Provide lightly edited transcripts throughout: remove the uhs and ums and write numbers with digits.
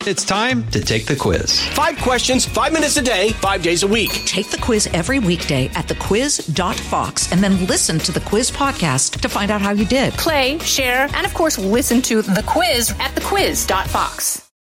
It's time to take the quiz. 5 questions, 5 minutes a day, 5 days a week. Take the quiz every weekday at thequiz.fox and then listen to the quiz podcast to find out how you did. Play, share, and of course, listen to the quiz at thequiz.fox.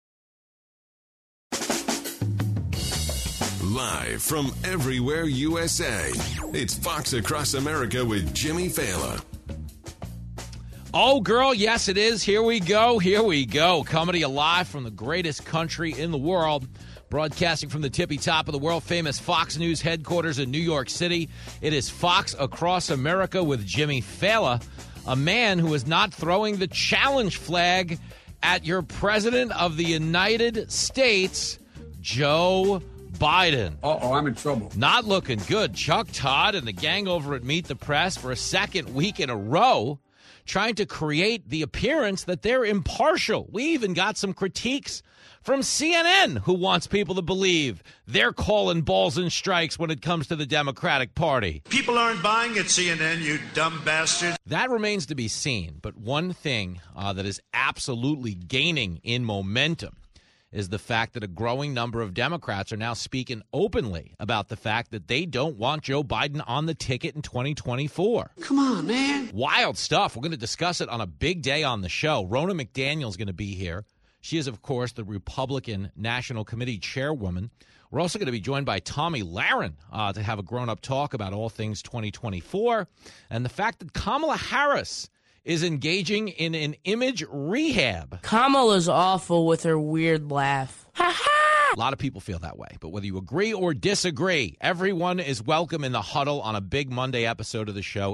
Live from everywhere USA, it's Fox Across America with Jimmy Fallon. Oh, girl, yes, it is. Here we go. Here we go. Coming to you live from the greatest country in the world, broadcasting from the tippy top of the world-famous Fox News headquarters in New York City. It is Fox Across America with Jimmy Fallon, a man who is not throwing the challenge flag at your president of the United States, Joe Biden. Uh-oh, I'm in trouble. Not looking good. Chuck Todd and the gang over at Meet the Press for a second week in a row trying to create the appearance that they're impartial. We even got some critiques from CNN, who wants people to believe they're calling balls and strikes when it comes to the Democratic Party. People aren't buying it, CNN, you dumb bastard. That remains to be seen, but one thing that is absolutely gaining in momentum is the fact that a growing number of Democrats are now speaking openly about the fact that they don't want Joe Biden on the ticket in 2024. Come on, man. Wild stuff. We're going to discuss it on a big day on the show. Ronna McDaniel is going to be here. She is, of course, the Republican National Committee chairwoman. We're also going to be joined by Tomi Lahren to have a grown-up talk about all things 2024 and the fact that Kamala Harris is engaging in an image rehab. Kamala's awful with her weird laugh. A lot of people feel that way, but whether you agree or disagree, everyone is welcome in the huddle on a big Monday episode of the show,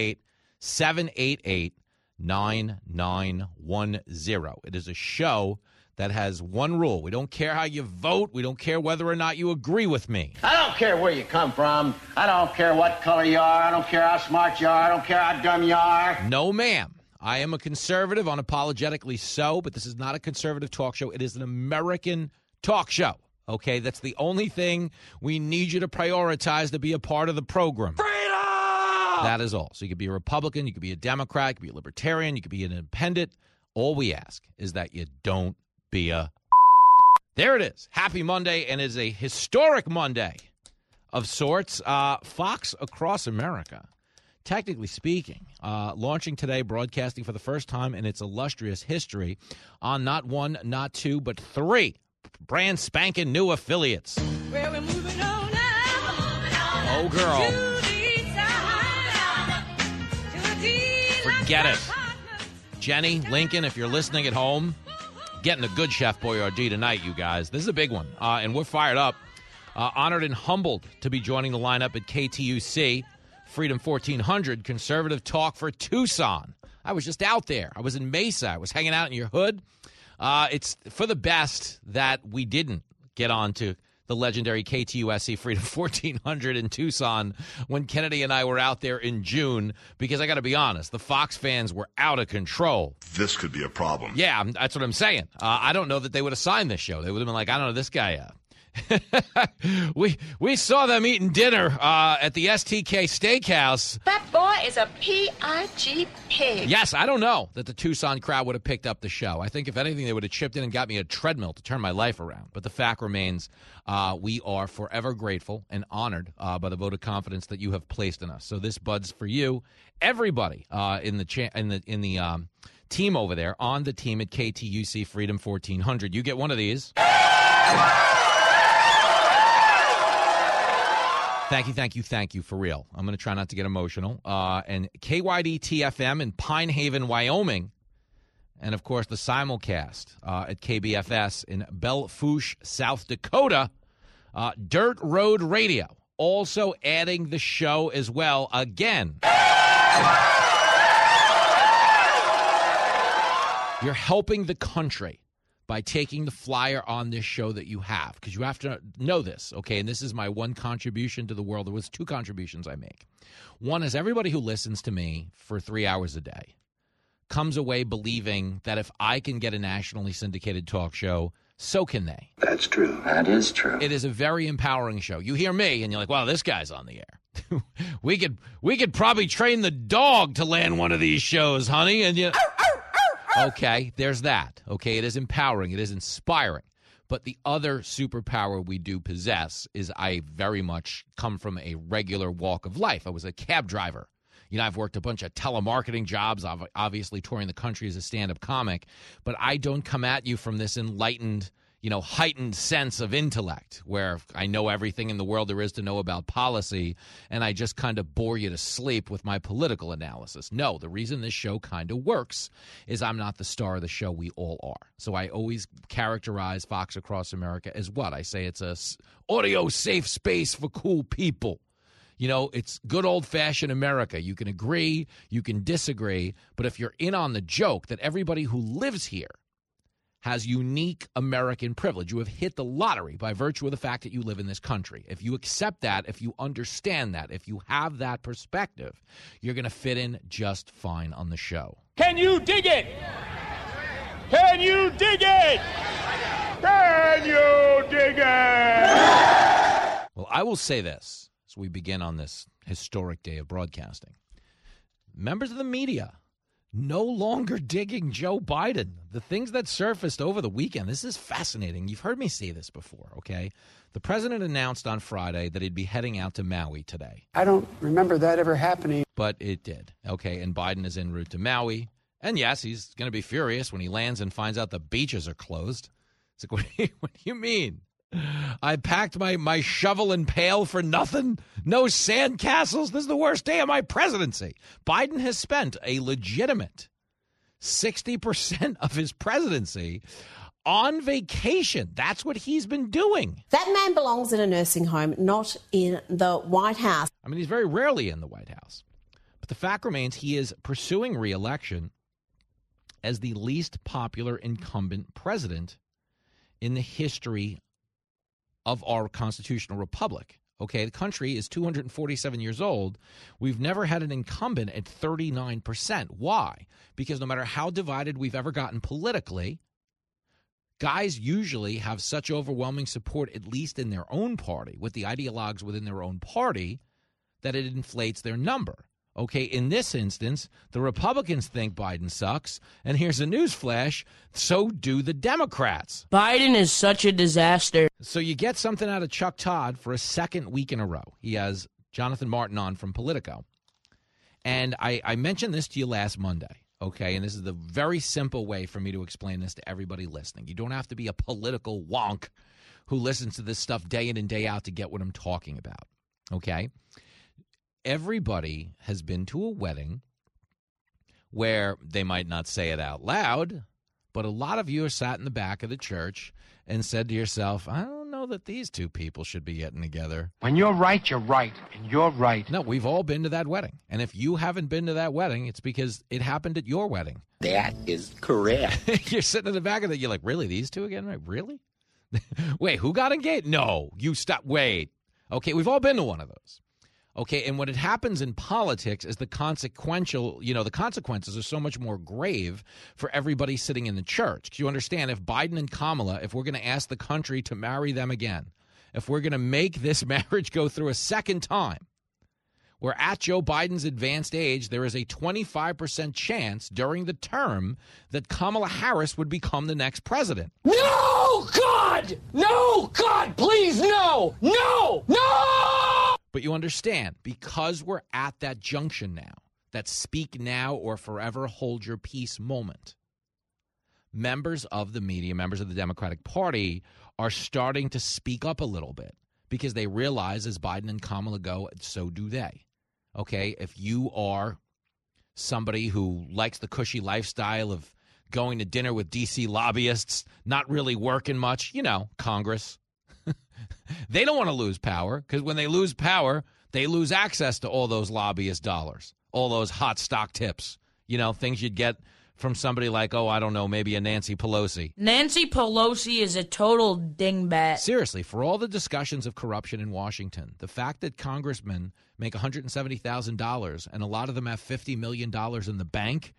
888-788-9910. It is a show that has one rule. We don't care how you vote. We don't care whether or not you agree with me. I don't care where you come from. I don't care what color you are. I don't care how smart you are. I don't care how dumb you are. No, ma'am. I am a conservative, unapologetically so, but this is not a conservative talk show. It is an American talk show, okay? That's the only thing we need you to prioritize to be a part of the program. Freedom! That is all. So you could be a Republican, you could be a Democrat, you could be a Libertarian, you could be an independent. All we ask is that you don't be a... There it is. Happy Monday, and it is a historic Monday of sorts. Fox Across America, technically speaking, launching today, broadcasting for the first time in its illustrious history on not one, not two, but 3 brand spanking new affiliates. Well, we're moving on now. Oh, girl. Forget it. Jenny, Lincoln, if you're listening at home, getting a good Chef Boyardee tonight, you guys. This is a big one, and we're fired up. Honored and humbled to be joining the lineup at KTUC, Freedom 1400, conservative talk for Tucson. I was just out there. I was in Mesa. I was hanging out in your hood. It's for the best that we didn't get on to the legendary KTUSC Freedom 1400 in Tucson when Kennedy and I were out there in June, because I got to be honest, the Fox fans were out of control. This could be a problem. Yeah, that's what I'm saying. I don't know that they would have signed this show. They would have been like, I don't know, this guy. We saw them eating dinner at the STK Steakhouse. That boy is a P.I.G. pig. Yes, I don't know that the Tucson crowd would have picked up the show. I think, if anything, they would have chipped in and got me a treadmill to turn my life around. But the fact remains, we are forever grateful and honored by the vote of confidence that you have placed in us. So this bud's for you, everybody in the team over there, on the team at KTUC Freedom 1400. You get one of these. Thank you, for real. I'm going to try not to get emotional. And KYD-TFM in Pine Haven, Wyoming. And, of course, the simulcast at KBFS in Belle Fourche, South Dakota. Dirt Road Radio, also adding the show as well again. You're helping the country by taking the flyer on this show that you have, because you have to know this, okay? And this is my one contribution to the world. There was 2 contributions I make. One is, everybody who listens to me for 3 hours a day comes away believing that if I can get a nationally syndicated talk show, so can they. That's true. That is true. It is a very empowering show. You hear me, and you're like, wow, this guy's on the air. we could probably train the dog to land one of these shows, honey. And you... Okay, there's that. Okay, it is empowering. It is inspiring. But the other superpower we do possess is I very much come from a regular walk of life. I was a cab driver. You know, I've worked a bunch of telemarketing jobs, obviously touring the country as a stand-up comic, but I don't come at you from this enlightened, heightened sense of intellect where I know everything in the world there is to know about policy, and I just kind of bore you to sleep with my political analysis. No, the reason this show kind of works is I'm not the star of the show. We all are. So I always characterize Fox Across America as what? I say it's a audio safe space for cool people. It's good old-fashioned America. You can agree, you can disagree, but if you're in on the joke that everybody who lives here has unique American privilege, you have hit the lottery by virtue of the fact that you live in this country. If you accept that, if you understand that, if you have that perspective, you're going to fit in just fine on the show. Can you dig it? Can you dig it? Can you dig it? Well, I will say this. We begin on this historic day of broadcasting. Members of the media no longer digging Joe Biden. The things that surfaced over the weekend, this is fascinating. You've heard me say this before, okay? The president announced on Friday that he'd be heading out to Maui today. I don't remember that ever happening. But it did, okay? And Biden is en route to Maui. And yes, he's going to be furious when he lands and finds out the beaches are closed. It's like, what do you mean? I packed my shovel and pail for nothing? No sand castles? This is the worst day of my presidency. Biden has spent a legitimate 60% of his presidency on vacation. That's what he's been doing. That man belongs in a nursing home, not in the White House. I mean, he's very rarely in the White House. But the fact remains he is pursuing re-election as the least popular incumbent president in the history of our constitutional republic. Okay, the country is 247 years old. We've never had an incumbent at 39%. Why? Because no matter how divided we've ever gotten politically, guys usually have such overwhelming support, at least in their own party, with the ideologues within their own party, that it inflates their number. Okay, in this instance, the Republicans think Biden sucks, and here's a news flash, so do the Democrats. Biden is such a disaster. So you get something out of Chuck Todd for a second week in a row. He has Jonathan Martin on from Politico. And I mentioned this to you last Monday, okay, and this is the very simple way for me to explain this to everybody listening. You don't have to be a political wonk who listens to this stuff day in and day out to get what I'm talking about, okay? Everybody has been to a wedding where they might not say it out loud, but a lot of you are sat in the back of the church and said to yourself, I don't know that these two people should be getting together. When you're right, and you're right. No, we've all been to that wedding. And if you haven't been to that wedding, it's because it happened at your wedding. That is correct. You're sitting in the back of it, you're like, really, these two again? Right? Really? Wait, who got engaged? No, you stop. Wait. Okay, we've all been to one of those. Okay, and what it happens in politics is the consequences are so much more grave for everybody sitting in the church. Because you understand, if Biden and Kamala, if we're going to ask the country to marry them again, if we're going to make this marriage go through a second time, where at Joe Biden's advanced age, there is a 25% chance during the term that Kamala Harris would become the next president. No, God! No, God, please, no! No! No! But you understand, because we're at that junction now, that speak now or forever hold your peace moment, members of the media, members of the Democratic Party are starting to speak up a little bit because they realize as Biden and Kamala go, so do they. Okay, if you are somebody who likes the cushy lifestyle of going to dinner with D.C. lobbyists, not really working much, Congress, they don't want to lose power because when they lose power, they lose access to all those lobbyist dollars, all those hot stock tips, things you'd get from somebody like, I don't know, maybe a Nancy Pelosi. Nancy Pelosi is a total dingbat. Seriously, for all the discussions of corruption in Washington, the fact that congressmen make $170,000 and a lot of them have $50 million in the bank,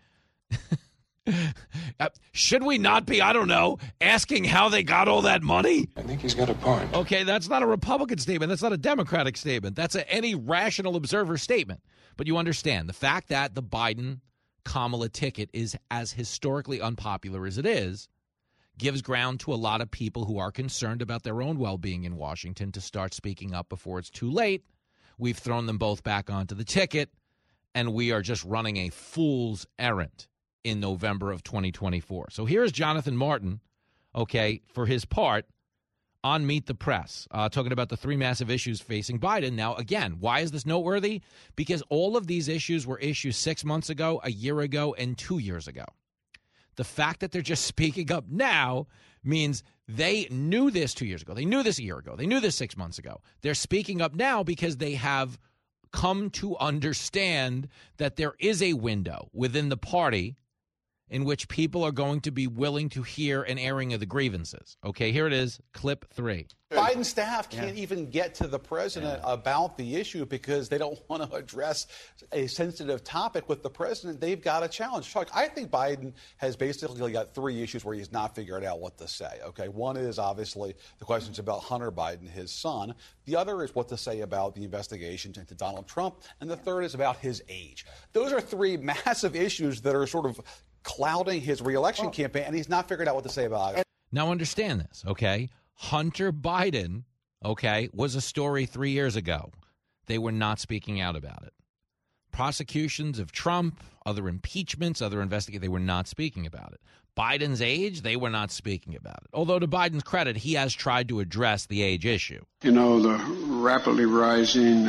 should we not be, I don't know, asking how they got all that money? I think he's got a point. Okay, that's not a Republican statement. That's not a Democratic statement. That's any rational observer statement. But you understand, the fact that the Biden-Kamala ticket is as historically unpopular as it is gives ground to a lot of people who are concerned about their own well-being in Washington to start speaking up before it's too late. We've thrown them both back onto the ticket, and we are just running a fool's errand in November of 2024. So here is Jonathan Martin, okay, for his part on Meet the Press, talking about the three massive issues facing Biden. Now, again, why is this noteworthy? Because all of these issues were issues 6 months ago, a year ago, and 2 years ago. The fact that they're just speaking up now means they knew this 2 years ago. They knew this a year ago. They knew this 6 months ago. They're speaking up now because they have come to understand that there is a window within the party in which people are going to be willing to hear an airing of the grievances. Okay, here it is, clip 3. Biden's staff can't even get to the president about the issue because they don't want to address a sensitive topic with the president. They've got a challenge. Chuck, I think Biden has basically got three issues where he's not figured out what to say. Okay, one is obviously the questions about Hunter Biden, his son. The other is what to say about the investigations into Donald Trump. And the third is about his age. Those are three massive issues that are sort of clouding his reelection campaign, and he's not figured out what to say about it. Now understand this, okay? Hunter Biden, okay, was a story 3 years ago. They were not speaking out about it. Prosecutions of Trump, other impeachments, other investigations, they were not speaking about it. Biden's age, they were not speaking about it. Although to Biden's credit, he has tried to address the age issue. You know, the rapidly rising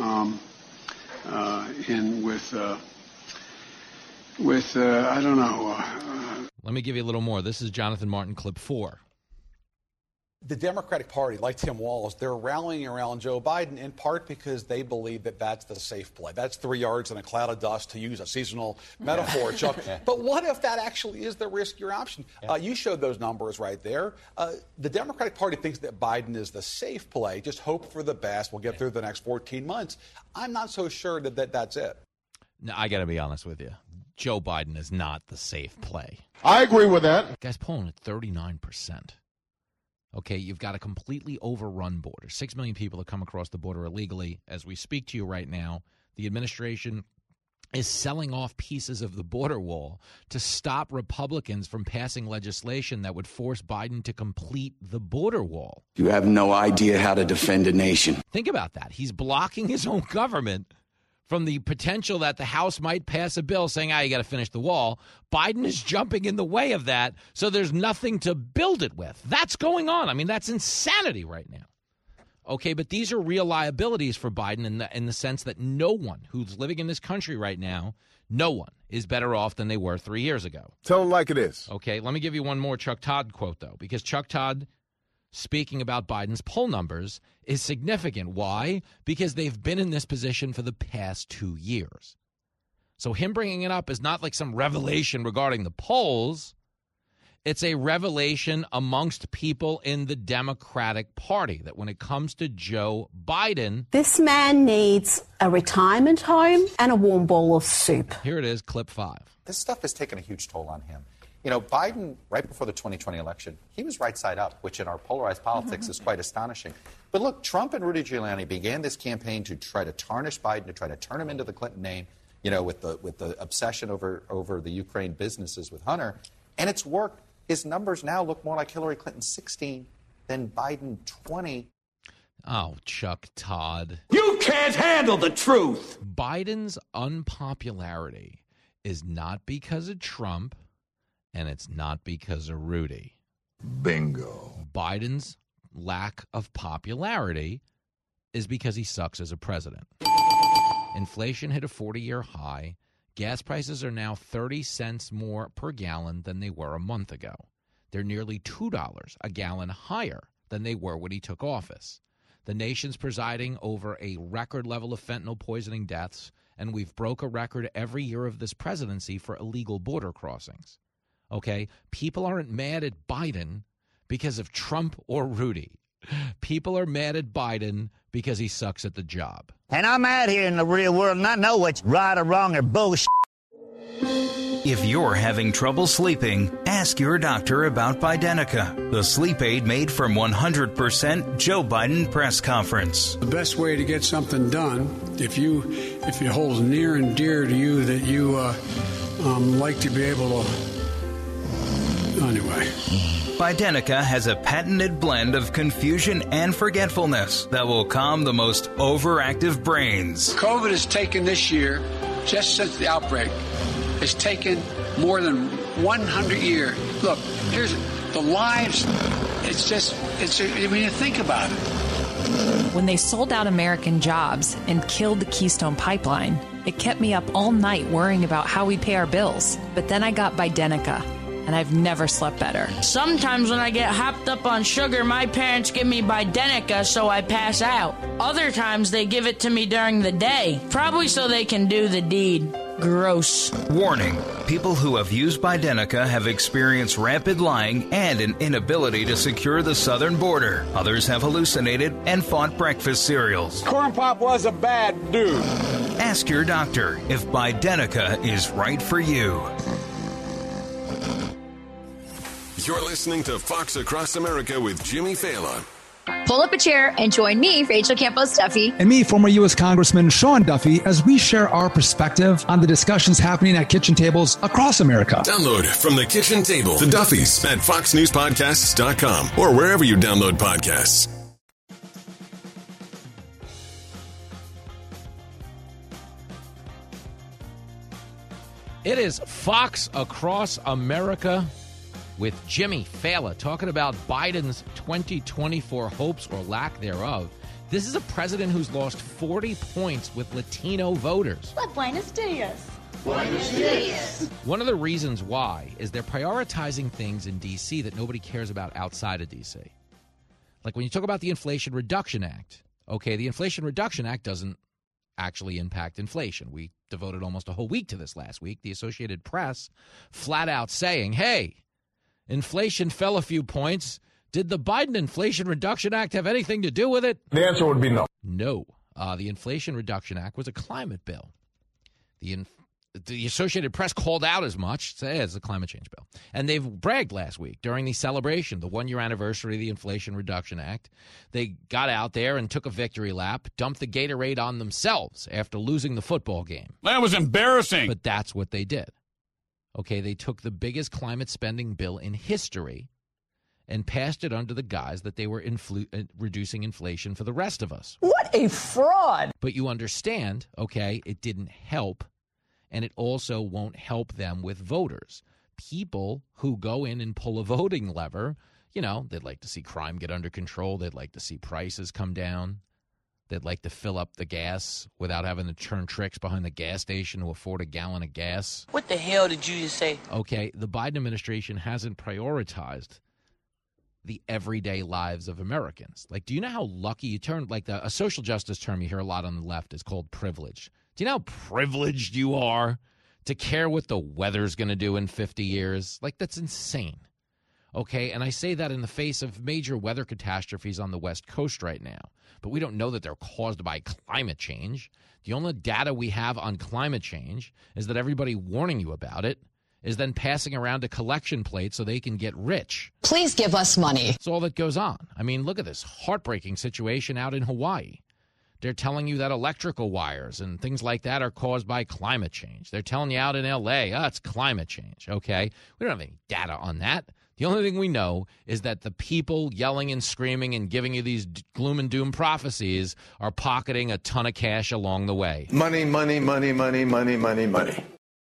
I don't know. Let me give you a little more. This is Jonathan Martin, clip 4. The Democratic Party, like Tim Walz, they're rallying around Joe Biden in part because they believe that that's the safe play. That's 3 yards in a cloud of dust, to use a seasonal metaphor, Chuck. But what if that actually is the riskier option? You showed those numbers right there. The Democratic Party thinks that Biden is the safe play. Just hope for the best. We'll get through the next 14 months. I'm not so sure that that's it. No, I got to be honest with you. Joe Biden is not the safe play. I agree with that. Guy's polling at 39%. Okay, you've got a completely overrun border. 6 million people have come across the border illegally. As we speak to you right now, the administration is selling off pieces of the border wall to stop Republicans from passing legislation that would force Biden to complete the border wall. You have no idea how to defend a nation. Think about that. He's blocking his own government from the potential that the House might pass a bill saying, you got to finish the wall. Biden is jumping in the way of that, so there's nothing to build it with. That's going on. I mean, that's insanity right now. Okay, but these are real liabilities for Biden in the sense that no one who's living in this country right now, no one is better off than they were 3 years ago. Tell them like it is. Okay, let me give you one more Chuck Todd quote, though, because Chuck Todd, speaking about Biden's poll numbers, is significant. Why? Because they've been in this position for the past 2 years. So him bringing it up is not like some revelation regarding the polls. It's a revelation amongst people in the Democratic Party that when it comes to Joe Biden, this man needs a retirement home and a warm bowl of soup. Here it is, clip 5. This stuff has taken a huge toll on him. You know, Biden, right before the 2020 election, he was right side up, which in our polarized politics is quite astonishing. But look, Trump and Rudy Giuliani began this campaign to try to tarnish Biden, to try to turn him into the Clinton name, you know, with the obsession over the Ukraine businesses with Hunter. And it's worked. His numbers now look more like Hillary Clinton 16 than Biden 20. Oh, Chuck Todd. You can't handle the truth. Biden's unpopularity is not because of Trump, and it's not because of Rudy. Bingo. Biden's lack of popularity is because he sucks as a president. Inflation hit a 40-year high. Gas prices are now 30 cents more per gallon than they were a month ago. They're nearly $2 a gallon higher than they were when he took office. The nation's presiding over a record level of fentanyl poisoning deaths, and we've broke a record every year of this presidency for illegal border crossings. Okay? People aren't mad at Biden because of Trump or Rudy. People are mad at Biden because he sucks at the job. And I'm out here in the real world and I know what's right or wrong or bullshit. If you're having trouble sleeping, ask your doctor about Bidenica, the sleep aid made from 100% Joe Biden press conference. The best way to get something done, if it holds near and dear to you that you like to be able to, anyway. Bidenica has a patented blend of confusion and forgetfulness that will calm the most overactive brains. COVID has taken this year, just since the outbreak, has taken more than 100 years. Look, here's the lives. When you think about it. When they sold out American jobs and killed the Keystone Pipeline, it kept me up all night worrying about how we pay our bills. But then I got Bidenica, and I've never slept better. Sometimes when I get hopped up on sugar, my parents give me Bidenica so I pass out. Other times they give it to me during the day, probably so they can do the deed. Gross. Warning. People who have used Bidenica have experienced rapid lying and an inability to secure the southern border. Others have hallucinated and fought breakfast cereals. Corn Pop was a bad dude. Ask your doctor if Bidenica is right for you. You're listening to Fox Across America with Jimmy Fallon. Pull up a chair and join me, Rachel Campos Duffy. And me, former U.S. Congressman Sean Duffy, as we share our perspective on the discussions happening at kitchen tables across America. Download From the Kitchen Table, The Duffys, at foxnewspodcasts.com or wherever you download podcasts. It is Fox Across America with Jimmy Fallon talking about Biden's 2024 hopes or lack thereof. This is a president who's lost 40 points with Latino voters. But buenos dias. Buenos dias. One of the reasons why is they're prioritizing things in D.C. that nobody cares about outside of D.C. Like when you talk about the Inflation Reduction Act, okay, the Inflation Reduction Act doesn't actually impact inflation. We devoted almost a whole week to this last week. The Associated Press flat out saying, hey, inflation fell a few points. Did the Biden Inflation Reduction Act have anything to do with it? The answer would be no. No. The Inflation Reduction Act was a climate bill. The Associated Press called out as much, said it's a climate change bill. And they've bragged last week during the celebration, the one-year anniversary of the Inflation Reduction Act. They got out there and took a victory lap, dumped the Gatorade on themselves after losing the football game. That was embarrassing. But that's what they did. Okay, they took the biggest climate spending bill in history and passed it under the guise that they were reducing inflation for the rest of us. What a fraud. But you understand, okay, it didn't help, and it also won't help them with voters. People who go in and pull a voting lever, you know, they'd like to see crime get under control. They'd like to see prices come down. They'd like to fill up the gas without having to turn tricks behind the gas station to afford a gallon of gas. What the hell did you just say? Okay, the Biden administration hasn't prioritized the everyday lives of Americans. Like, do you know how lucky you turn, like a social justice term you hear a lot on the left is called privilege. Do you know how privileged you are to care what the weather's going to do in 50 years? Like, that's insane. Okay, and I say that in the face of major weather catastrophes on the West Coast right now. But we don't know that they're caused by climate change. The only data we have on climate change is that everybody warning you about it is then passing around a collection plate so they can get rich. Please give us money. That's all that goes on. I mean, look at this heartbreaking situation out in Hawaii. They're telling you that electrical wires and things like that are caused by climate change. They're telling you out in L.A., it's climate change, okay? We don't have any data on that. The only thing we know is that the people yelling and screaming and giving you these gloom and doom prophecies are pocketing a ton of cash along the way. Money, money, money, money, money, money, money.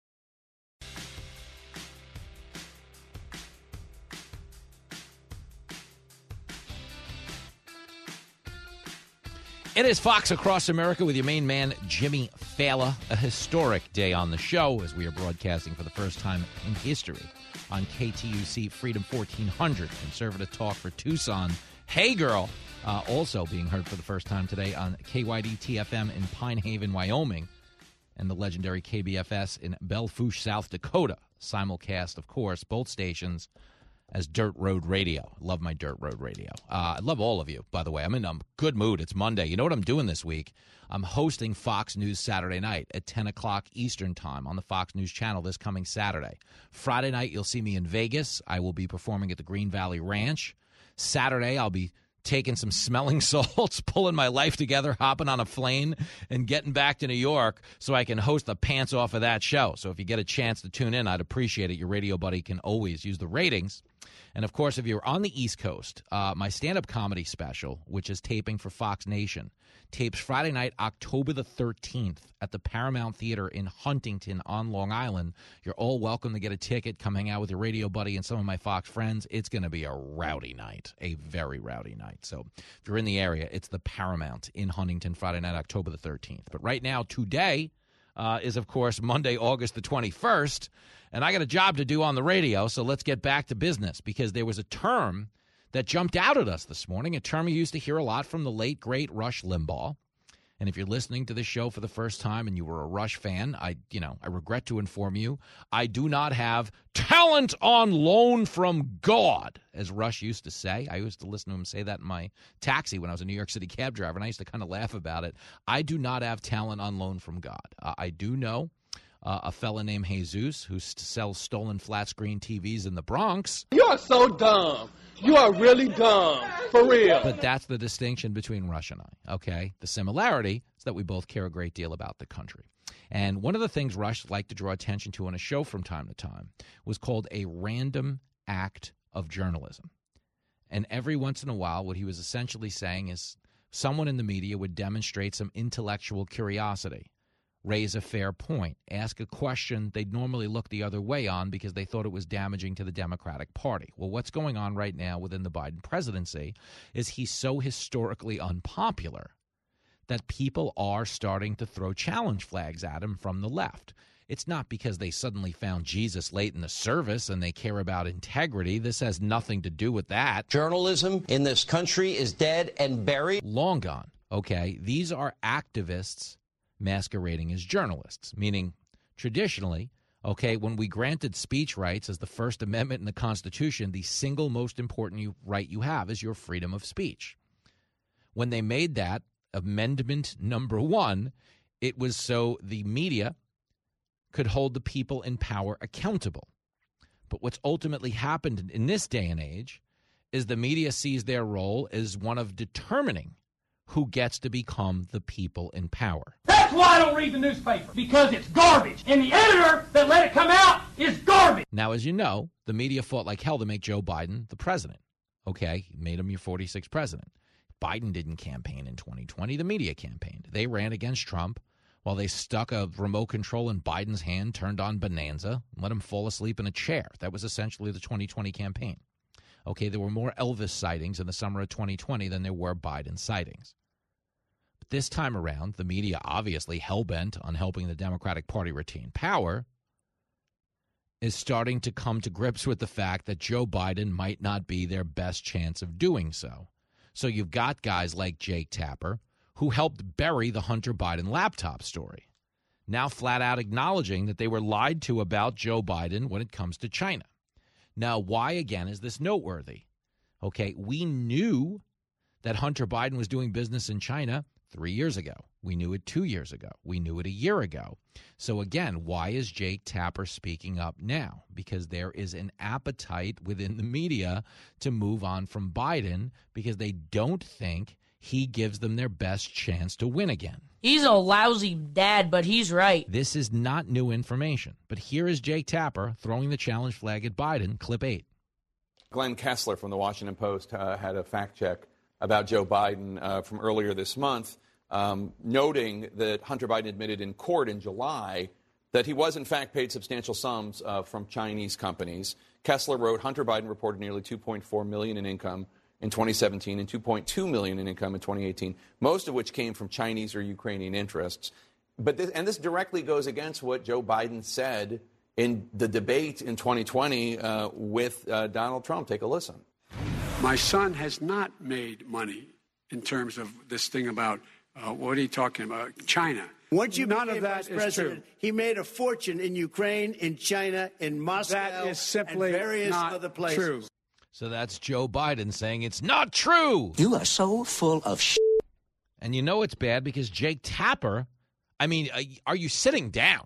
It is Fox Across America with your main man, Jimmy Fallon. A historic day on the show as we are broadcasting for the first time in history on KTUC Freedom 1400, conservative talk for Tucson. Hey Girl, also being heard for the first time today on KYD-TFM in Pine Haven, Wyoming, and the legendary KBFS in Belle Fourche, South Dakota. Simulcast, of course, both stations as Dirt Road Radio. Love my Dirt Road Radio. I love all of you, by the way. I'm in a good mood. It's Monday. You know what I'm doing this week? I'm hosting Fox News Saturday night at 10 o'clock Eastern Time on the Fox News Channel this coming Saturday. Friday night, you'll see me in Vegas. I will be performing at the Green Valley Ranch. Saturday, I'll be taking some smelling salts, pulling my life together, hopping on a plane, and getting back to New York so I can host the pants off of that show. So if you get a chance to tune in, I'd appreciate it. Your radio buddy can always use the ratings. And, of course, if you're on the East Coast, my stand-up comedy special, which is taping for Fox Nation, tapes Friday night, October the 13th at the Paramount Theater in Huntington on Long Island. You're all welcome to get a ticket. Come hang out with your radio buddy and some of my Fox friends. It's going to be a rowdy night, a very rowdy night. So if you're in the area, it's the Paramount in Huntington, Friday night, October the 13th. But right now, today is, of course, Monday, August the 21st. And I got a job to do on the radio, so let's get back to business because there was a term that jumped out at us this morning, a term you used to hear a lot from the late, great Rush Limbaugh. And if you're listening to this show for the first time and you were a Rush fan, I regret to inform you, I do not have talent on loan from God, as Rush used to say. I used to listen to him say that in my taxi when I was a New York City cab driver, and I used to kind of laugh about it. I do not have talent on loan from God. I do know a fella named Jesus who sells stolen flat screen TVs in the Bronx. You are so dumb. You are really dumb, for real. But that's the distinction between Rush and I, okay? The similarity is that we both care a great deal about the country. And one of the things Rush liked to draw attention to on a show from time to time was called a random act of journalism. And every once in a while, what he was essentially saying is someone in the media would demonstrate some intellectual curiosity, raise a fair point, ask a question they'd normally look the other way on because they thought it was damaging to the Democratic Party. Well, what's going on right now within the Biden presidency is he's so historically unpopular that people are starting to throw challenge flags at him from the left. It's not because they suddenly found Jesus late in the service and they care about integrity. This has nothing to do with that. Journalism in this country is dead and buried. Long gone, okay? These are activists masquerading as journalists, meaning traditionally, okay, when we granted speech rights as the First Amendment in the Constitution, the single most important right you have is your freedom of speech. When they made that amendment number 1, it was so the media could hold the people in power accountable. But what's ultimately happened in this day and age is the media sees their role as one of determining who gets to become the people in power. That's why I don't read the newspaper, because it's garbage. And the editor that let it come out is garbage. Now, as you know, the media fought like hell to make Joe Biden the president. Okay, made him your 46th president. Biden didn't campaign in 2020. The media campaigned. They ran against Trump while they stuck a remote control in Biden's hand, turned on Bonanza, and let him fall asleep in a chair. That was essentially the 2020 campaign. Okay, there were more Elvis sightings in the summer of 2020 than there were Biden sightings. This time around, the media, obviously hell-bent on helping the Democratic Party retain power, is starting to come to grips with the fact that Joe Biden might not be their best chance of doing so. So you've got guys like Jake Tapper, who helped bury the Hunter Biden laptop story, now flat out acknowledging that they were lied to about Joe Biden when it comes to China. Now, why, again, is this noteworthy? Okay, we knew that Hunter Biden was doing business in China 3 years ago. We knew it 2 years ago. We knew it a year ago. So again, why is Jake Tapper speaking up now? Because there is an appetite within the media to move on from Biden because they don't think he gives them their best chance to win again. He's a lousy dad, but he's right. This is not new information. But here is Jake Tapper throwing the challenge flag at Biden, clip 8. Glenn Kessler from the Washington Post had a fact check about Joe Biden from earlier this month, noting that Hunter Biden admitted in court in July that he was, in fact, paid substantial sums from Chinese companies. Kessler wrote, Hunter Biden reported nearly $2.4 million in income in 2017 and $2.2 million in income in 2018, most of which came from Chinese or Ukrainian interests. But this directly goes against what Joe Biden said in the debate in 2020 with Donald Trump. Take a listen. My son has not made money in terms of this thing about, what are you talking about, China. Once you None became of that vice is president, true. he made a fortune in Ukraine, in China, in Moscow, That is simply and various not other places. true. So that's Joe Biden saying it's not true. You are so full of shit. And you know it's bad because Jake Tapper, I mean, are you sitting down?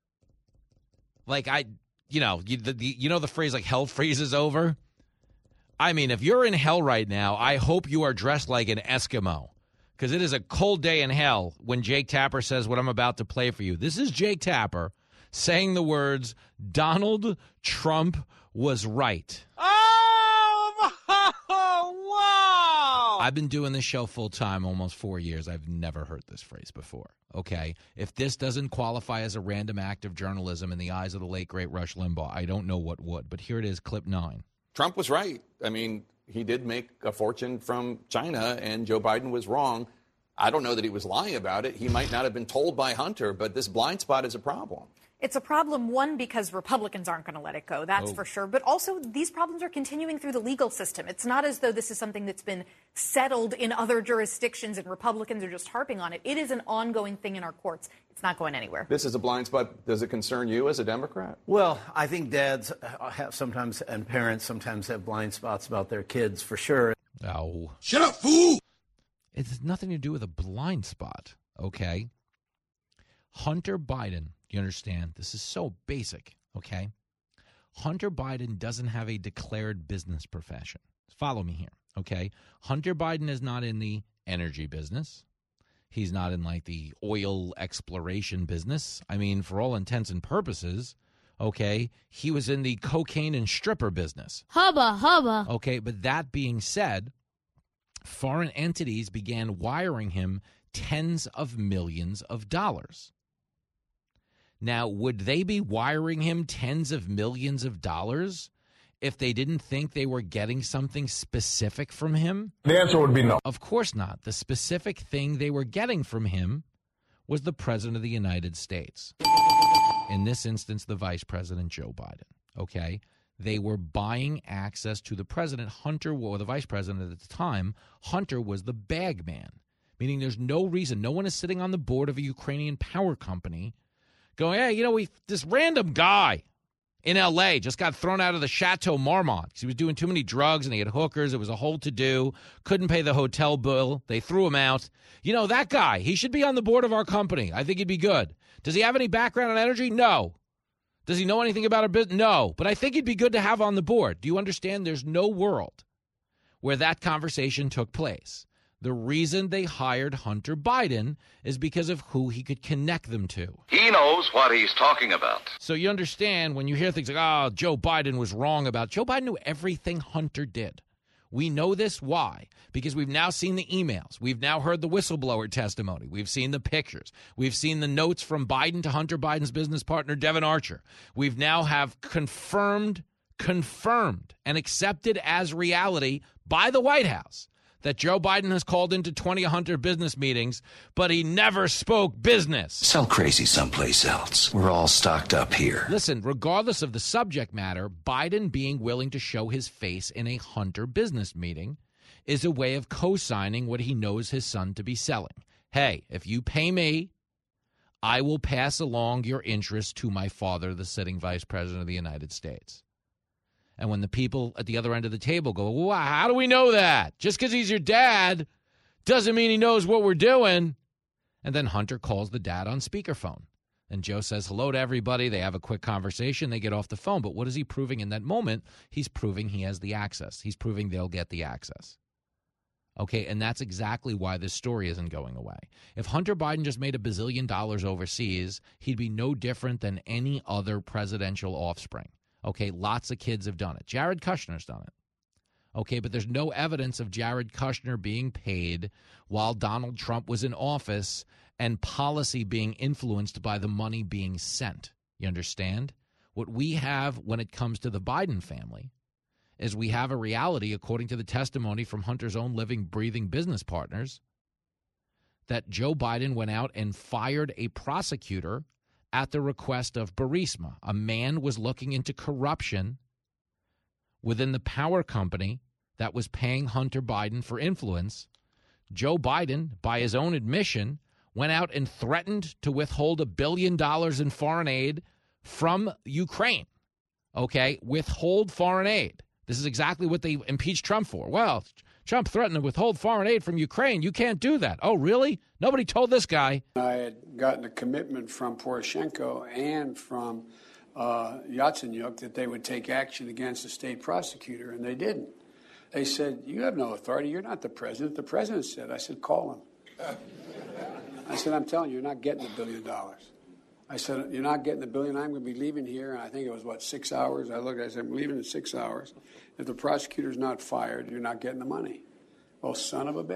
Like, you know the phrase like hell freezes over? I mean, if you're in hell right now, I hope you are dressed like an Eskimo, because it is a cold day in hell when Jake Tapper says what I'm about to play for you. This is Jake Tapper saying the words, Donald Trump was right. Oh, wow! I've been doing this show full time, almost 4 years. I've never heard this phrase before, okay? If this doesn't qualify as a random act of journalism in the eyes of the late, great Rush Limbaugh, I don't know what would. But here it is, clip 9. Trump was right. I mean, he did make a fortune from China, and Joe Biden was wrong. I don't know that he was lying about it. He might not have been told by Hunter, but this blind spot is a problem. It's a problem, one, because Republicans aren't going to let it go, that's for sure. But also, these problems are continuing through the legal system. It's not as though this is something that's been settled in other jurisdictions and Republicans are just harping on it. It is an ongoing thing in our courts. It's not going anywhere. This is a blind spot. Does it concern you as a Democrat? Well, I think dads have sometimes, and parents sometimes have blind spots about their kids, for sure. Oh. Shut up, fool! It has nothing to do with a blind spot, okay? Hunter Biden, you understand? This is so basic, okay? Hunter Biden doesn't have a declared business profession. Follow me here, okay? Hunter Biden is not in the energy business. He's not in, like, the oil exploration business. I mean, for all intents and purposes, okay, he was in the cocaine and stripper business. Hubba, hubba. Okay, but that being said, foreign entities began wiring him tens of millions of dollars. Now, would they be wiring him tens of millions of dollars if they didn't think they were getting something specific from him? The answer would be no. Of course not. The specific thing they were getting from him was the President of the United States. In this instance, the Vice President, Joe Biden. Okay? They were buying access to the president. Hunter, or the vice president at the time, Hunter was the bag man, meaning there's no reason. No one is sitting on the board of a Ukrainian power company going, hey, this random guy in L.A. just got thrown out of the Chateau Marmont because he was doing too many drugs and he had hookers. It was a whole to-do. Couldn't pay the hotel bill. They threw him out. That guy, he should be on the board of our company. I think he'd be good. Does he have any background on energy? No. Does he know anything about our business? No. But I think he'd be good to have on the board. Do you understand? There's no world where that conversation took place. The reason they hired Hunter Biden is because of who he could connect them to. He knows what he's talking about. So you understand when you hear things like, Joe Biden was wrong about. Joe Biden knew everything Hunter did. We know this. Why? Because we've now seen the emails. We've now heard the whistleblower testimony. We've seen the pictures. We've seen the notes from Biden to Hunter Biden's business partner, Devon Archer. We've now have confirmed and accepted as reality by the White House that Joe Biden has called into 20 Hunter business meetings, but he never spoke business. Sell crazy someplace else. We're all stocked up here. Listen, regardless of the subject matter, Biden being willing to show his face in a Hunter business meeting is a way of co-signing what he knows his son to be selling. Hey, if you pay me, I will pass along your interest to my father, the sitting vice president of the United States. And when the people at the other end of the table go, well, how do we know that? Just because he's your dad doesn't mean he knows what we're doing. And then Hunter calls the dad on speakerphone. And Joe says hello to everybody. They have a quick conversation. They get off the phone. But what is he proving in that moment? He's proving he has the access. He's proving they'll get the access. Okay, and that's exactly why this story isn't going away. If Hunter Biden just made $1 bazillion overseas, he'd be no different than any other presidential offspring. Okay, lots of kids have done it. Jared Kushner's done it. Okay, but there's no evidence of Jared Kushner being paid while Donald Trump was in office and policy being influenced by the money being sent. You understand? What we have when it comes to the Biden family is we have a reality, according to the testimony from Hunter's own living, breathing business partners, that Joe Biden went out and fired a prosecutor at the request of Burisma. A man was looking into corruption within the power company that was paying Hunter Biden for influence. Joe Biden, by his own admission, went out and threatened to withhold $1 billion in foreign aid from Ukraine. Okay, withhold foreign aid. This is exactly what they impeached Trump for. Well, Trump threatened to withhold foreign aid from Ukraine. You can't do that. Oh, really? Nobody told this guy. I had gotten a commitment from Poroshenko and from Yatsenyuk that they would take action against the state prosecutor, and they didn't. They said, you have no authority. You're not the president. The president said. I said, call him. I said, I'm telling you, you're not getting $1 billion. I said, you're not getting $1 billion. I'm going to be leaving here. And I think it was, 6 hours? I looked, I said, I'm leaving in 6 hours. If the prosecutor's not fired, you're not getting the money. Well, son of a bitch.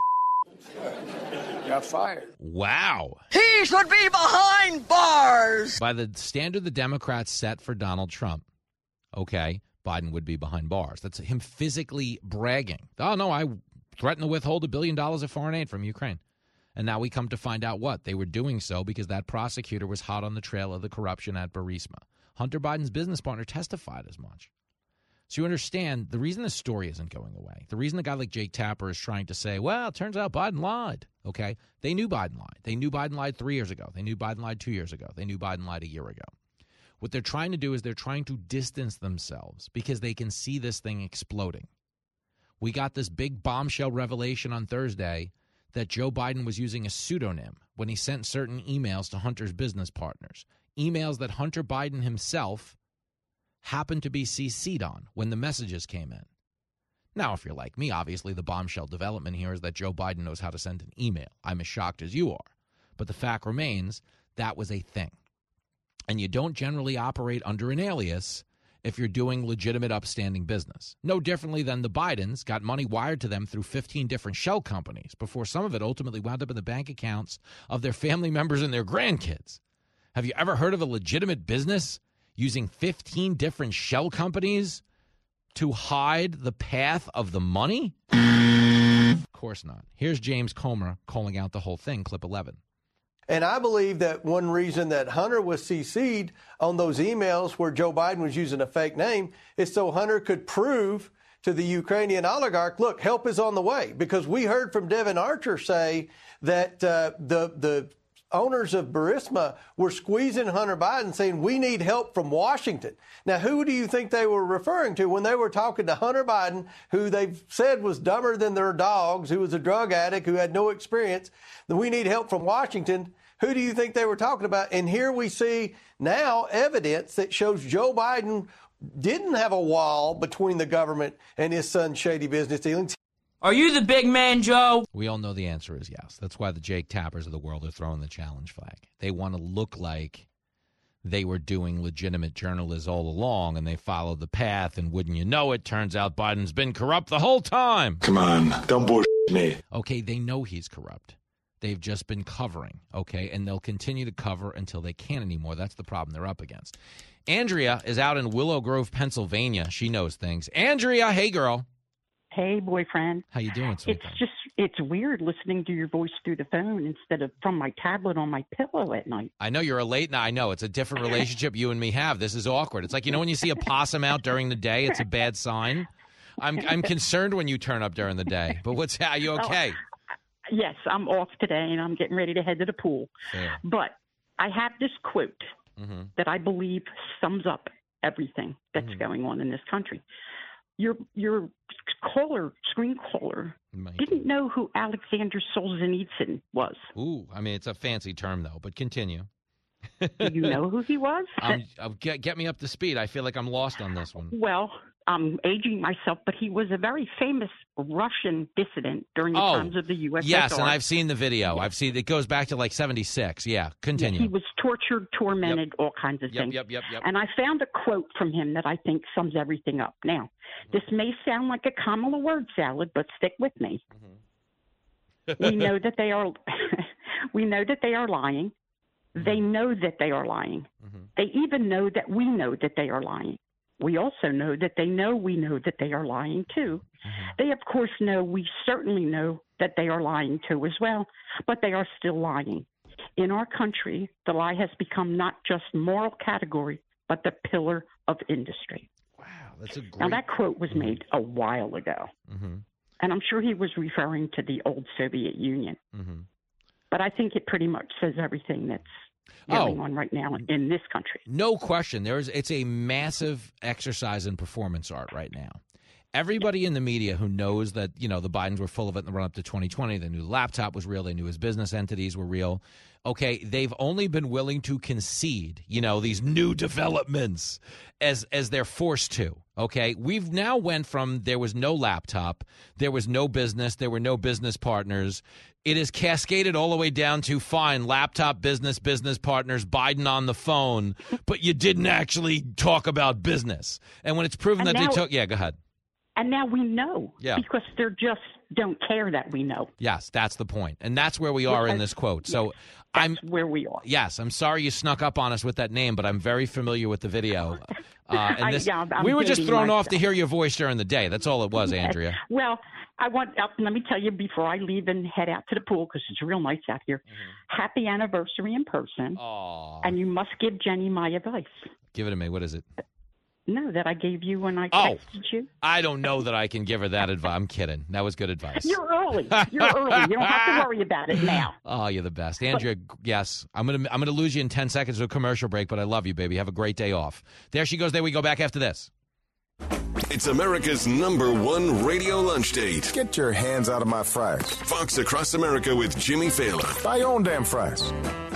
Got fired. Wow. He should be behind bars. By the standard the Democrats set for Donald Trump, okay, Biden would be behind bars. That's him physically bragging. Oh, no, I threatened to withhold $1 billion of foreign aid from Ukraine. And now we come to find out what? They were doing so because that prosecutor was hot on the trail of the corruption at Burisma. Hunter Biden's business partner testified as much. So you understand the reason this story isn't going away, the reason a guy like Jake Tapper is trying to say, well, it turns out Biden lied, okay? They knew Biden lied. They knew Biden lied 3 years ago. They knew Biden lied 2 years ago. They knew Biden lied a year ago. What they're trying to do is they're trying to distance themselves because they can see this thing exploding. We got this big bombshell revelation on Thursday that Joe Biden was using a pseudonym when he sent certain emails to Hunter's business partners, emails that Hunter Biden himself happened to be CC'd on when the messages came in. Now, if you're like me, obviously the bombshell development here is that Joe Biden knows how to send an email. I'm as shocked as you are. But the fact remains that was a thing. And you don't generally operate under an alias if you're doing legitimate, upstanding business. No differently than the Bidens got money wired to them through 15 different shell companies before some of it ultimately wound up in the bank accounts of their family members and their grandkids. Have you ever heard of a legitimate business using 15 different shell companies to hide the path of the money? Of course not. Here's James Comer calling out the whole thing, clip 11. And I believe that one reason that Hunter was CC'd on those emails where Joe Biden was using a fake name is so Hunter could prove to the Ukrainian oligarch, look, help is on the way. Because we heard from Devin Archer say that the owners of Burisma were squeezing Hunter Biden, saying, we need help from Washington. Now, who do you think they were referring to when they were talking to Hunter Biden, who they've said was dumber than their dogs, who was a drug addict, who had no experience? That we need help from Washington. Who do you think they were talking about? And here we see now evidence that shows Joe Biden didn't have a wall between the government and his son's shady business dealings. Are you the big man, Joe? We all know the answer is yes. That's why the Jake Tappers of the world are throwing the challenge flag. They want to look like they were doing legitimate journalism all along, and they followed the path, and wouldn't you know it, turns out Biden's been corrupt the whole time. Come on, don't bullshit me. Okay, they know he's corrupt. They've just been covering, okay, and they'll continue to cover until they can't anymore. That's the problem they're up against. Andrea is out in Willow Grove, Pennsylvania. She knows things. Andrea, hey, girl. Hey, boyfriend. How you doing, sweetie? It's weird listening to your voice through the phone instead of from my tablet on my pillow at night. I know you're a late night. I know. It's a different relationship you and me have. This is awkward. It's like, when you see a possum out during the day, it's a bad sign. I'm concerned when you turn up during the day. But are you okay? Yes, I'm off today, and I'm getting ready to head to the pool. Fair. But I have this quote that I believe sums up everything that's going on in this country. Your screen caller, didn't know who Alexander Solzhenitsyn was. Ooh, I mean, it's a fancy term, though, but continue. Do you know who he was? Get me up to speed. I feel like I'm lost on this one. Well, I'm aging myself, but he was a very famous Russian dissident during the times of the USSR. Yes, and I've seen the video. I've seen it goes back to like 76. Yeah, continue. Yeah, he was tortured, tormented, all kinds of things. Yep. And I found a quote from him that I think sums everything up. Now, this may sound like a Kamala word salad, but stick with me. We know that they are. We know that they are lying. They know that they are lying. They even know that we know that they are lying. We also know that they know we know that they are lying too. They, of course, know we certainly know that they are lying too as well, but they are still lying. In our country, the lie has become not just moral category, but the pillar of industry. Wow, that's a great... Now, that quote was made a while ago, and I'm sure he was referring to the old Soviet Union. But I think it pretty much says everything that's going on right now in this country. No question. It's a massive exercise in performance art right now. Everybody in the media who knows that, the Bidens were full of it in the run-up to 2020, they knew the laptop was real, they knew his business entities were real. Okay, they've only been willing to concede, these new developments as they're forced to. Okay, we've now went from there was no laptop, there was no business, there were no business partners. It is cascaded all the way down to fine, laptop, business partners, Biden on the phone, but you didn't actually talk about business. And when it's proven that they took, go ahead. And now we know, because they're just don't care that we know. Yes, that's the point. And that's where we are in this quote. So that's where we are. Yes, I'm sorry you snuck up on us with that name, but I'm very familiar with the video. We were just thrown off to hear your voice during the day. That's all it was, Andrea. Well, let me tell you before I leave and head out to the pool, because it's real nice out here. Mm-hmm. Happy anniversary in person. Aww. And you must give Jenny my advice. Give it to me. What is it? No, that I gave you when I texted you. I don't know that I can give her that advice. I'm kidding. That was good advice. You're early. You don't have to worry about it now. Oh, you're the best. Andrea, yes. I'm gonna lose you in 10 seconds to a commercial break, but I love you, baby. Have a great day off. There she goes. There we go. Back after this. It's America's #1 radio lunch date. Get your hands out of my fries. Fox Across America with Jimmy Fallon. Buy your own damn fries.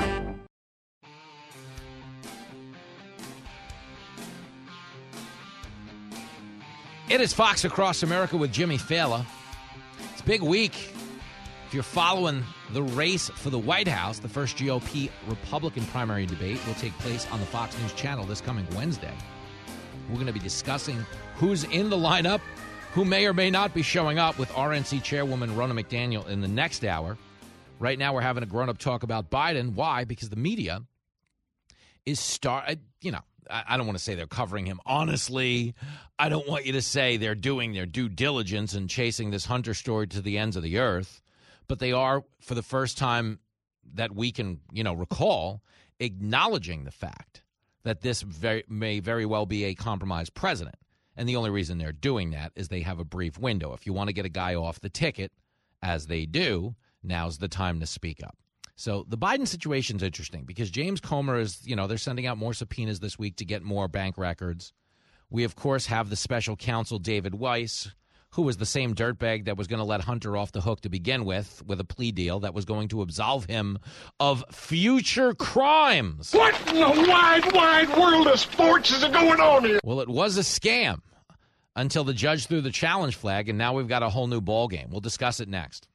It is Fox Across America with Jimmy Fallon. It's a big week. If you're following the race for the White House, the first GOP Republican primary debate will take place on the Fox News channel this coming Wednesday. We're going to be discussing who's in the lineup, who may or may not be showing up with RNC Chairwoman Ronna McDaniel in the next hour. Right now, we're having a grown-up talk about Biden. Why? Because the media is I don't want to say they're covering him. Honestly, I don't want you to say they're doing their due diligence and chasing this Hunter story to the ends of the earth. But they are, for the first time that we can, recall, acknowledging the fact that this may very well be a compromised president. And the only reason they're doing that is they have a brief window. If you want to get a guy off the ticket, as they do, now's the time to speak up. So the Biden situation is interesting because James Comer is, they're sending out more subpoenas this week to get more bank records. We, of course, have the special counsel, David Weiss, who was the same dirtbag that was going to let Hunter off the hook to begin with a plea deal that was going to absolve him of future crimes. What in the wide world of sports is going on here? Well, it was a scam until the judge threw the challenge flag, and now we've got a whole new ball game. We'll discuss it next.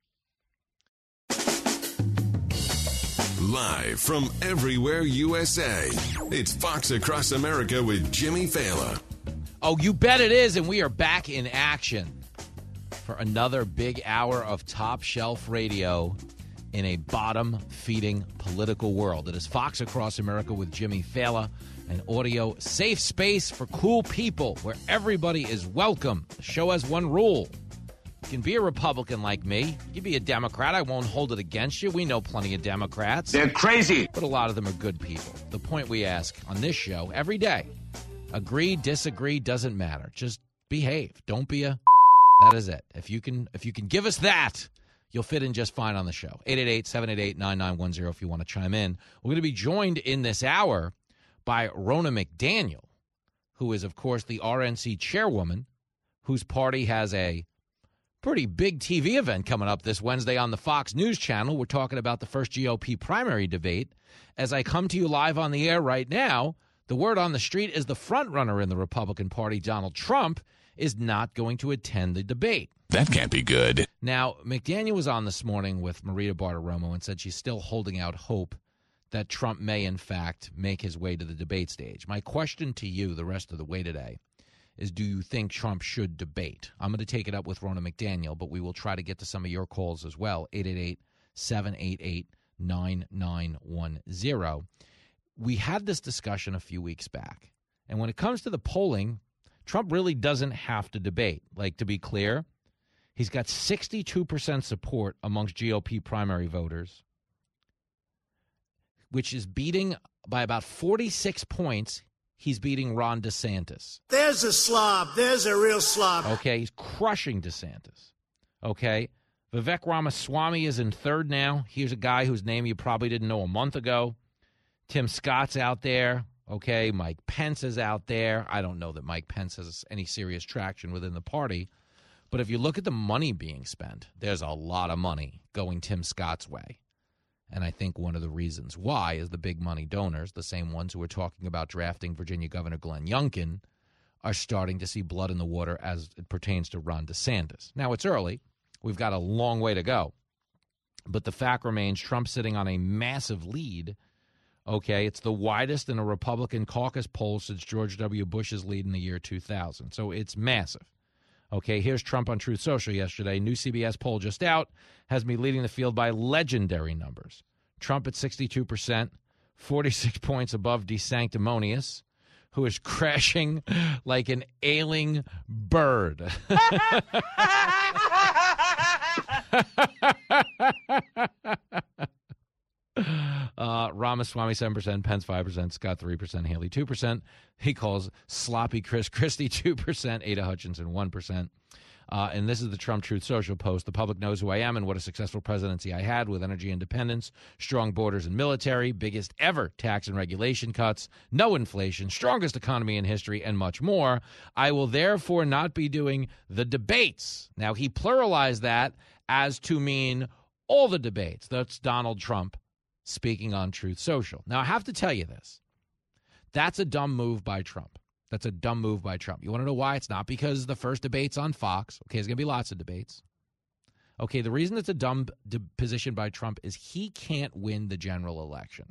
Live from everywhere USA, it's Fox Across America with Jimmy Fallon. Oh, you bet it is, and we are back in action for another big hour of top shelf radio in a bottom-feeding political world. It is Fox Across America with Jimmy Fallon, an audio safe space for cool people where everybody is welcome. The show has one rule. You can be a Republican like me. You can be a Democrat. I won't hold it against you. We know plenty of Democrats. They're crazy. But a lot of them are good people. The point we ask on this show every day, agree, disagree, doesn't matter. Just behave. Don't be a... That is it. If you can give us that, you'll fit in just fine on the show. 888-788-9910 if you want to chime in. We're going to be joined in this hour by Ronna McDaniel, who is, of course, the RNC chairwoman, whose party has a pretty big TV event coming up this Wednesday on the Fox News channel. We're talking about the first GOP primary debate. As I come to you live on the air right now, the word on the street is the front runner in the Republican Party, Donald Trump, is not going to attend the debate. That can't be good. Now, McDaniel was on this morning with Marita Bartiromo and said she's still holding out hope that Trump may, in fact, make his way to the debate stage. My question to you the rest of the way today is, do you think Trump should debate? I'm going to take it up with Ronna McDaniel, but we will try to get to some of your calls as well, 888-788-9910. We had this discussion a few weeks back, and when it comes to the polling, Trump really doesn't have to debate. Like, to be clear, he's got 62% support amongst GOP primary voters, which is beating by about 46 points. He's beating Ron DeSantis. There's a slob. There's a real slob. Okay, he's crushing DeSantis. Okay, Vivek Ramaswamy is in third now. Here's a guy whose name you probably didn't know a month ago. Tim Scott's out there. Okay, Mike Pence is out there. I don't know that Mike Pence has any serious traction within the party. But if you look at the money being spent, there's a lot of money going Tim Scott's way. And I think one of the reasons why is the big money donors, the same ones who were talking about drafting Virginia Governor Glenn Youngkin, are starting to see blood in the water as it pertains to Ron DeSantis. Now, it's early. We've got a long way to go. But the fact remains Trump's sitting on a massive lead. Okay, it's the widest in a Republican caucus poll since George W. Bush's lead in the year 2000. So it's massive. Okay, here's Trump on Truth Social yesterday. New CBS poll just out has me leading the field by legendary numbers. Trump at 62%, 46 points above DeSanctimonious, who is crashing like an ailing bird. Ramaswamy 7%, Pence 5%, Scott 3%, Haley 2%. He calls sloppy Chris Christie 2%, Ada Hutchinson 1%. And this is the Trump Truth Social post. The public knows who I am and what a successful presidency I had with energy independence, strong borders and military, biggest ever tax and regulation cuts, no inflation, strongest economy in history, and much more. I will therefore not be doing the debates. Now, he pluralized that as to mean all the debates. That's Donald Trump speaking on Truth Social. Now, I have to tell you this. That's a dumb move by Trump. That's a dumb move by Trump. You want to know why? It's not because the first debate's on Fox. Okay, there's going to be lots of debates. Okay, the reason it's a dumb position by Trump is he can't win the general election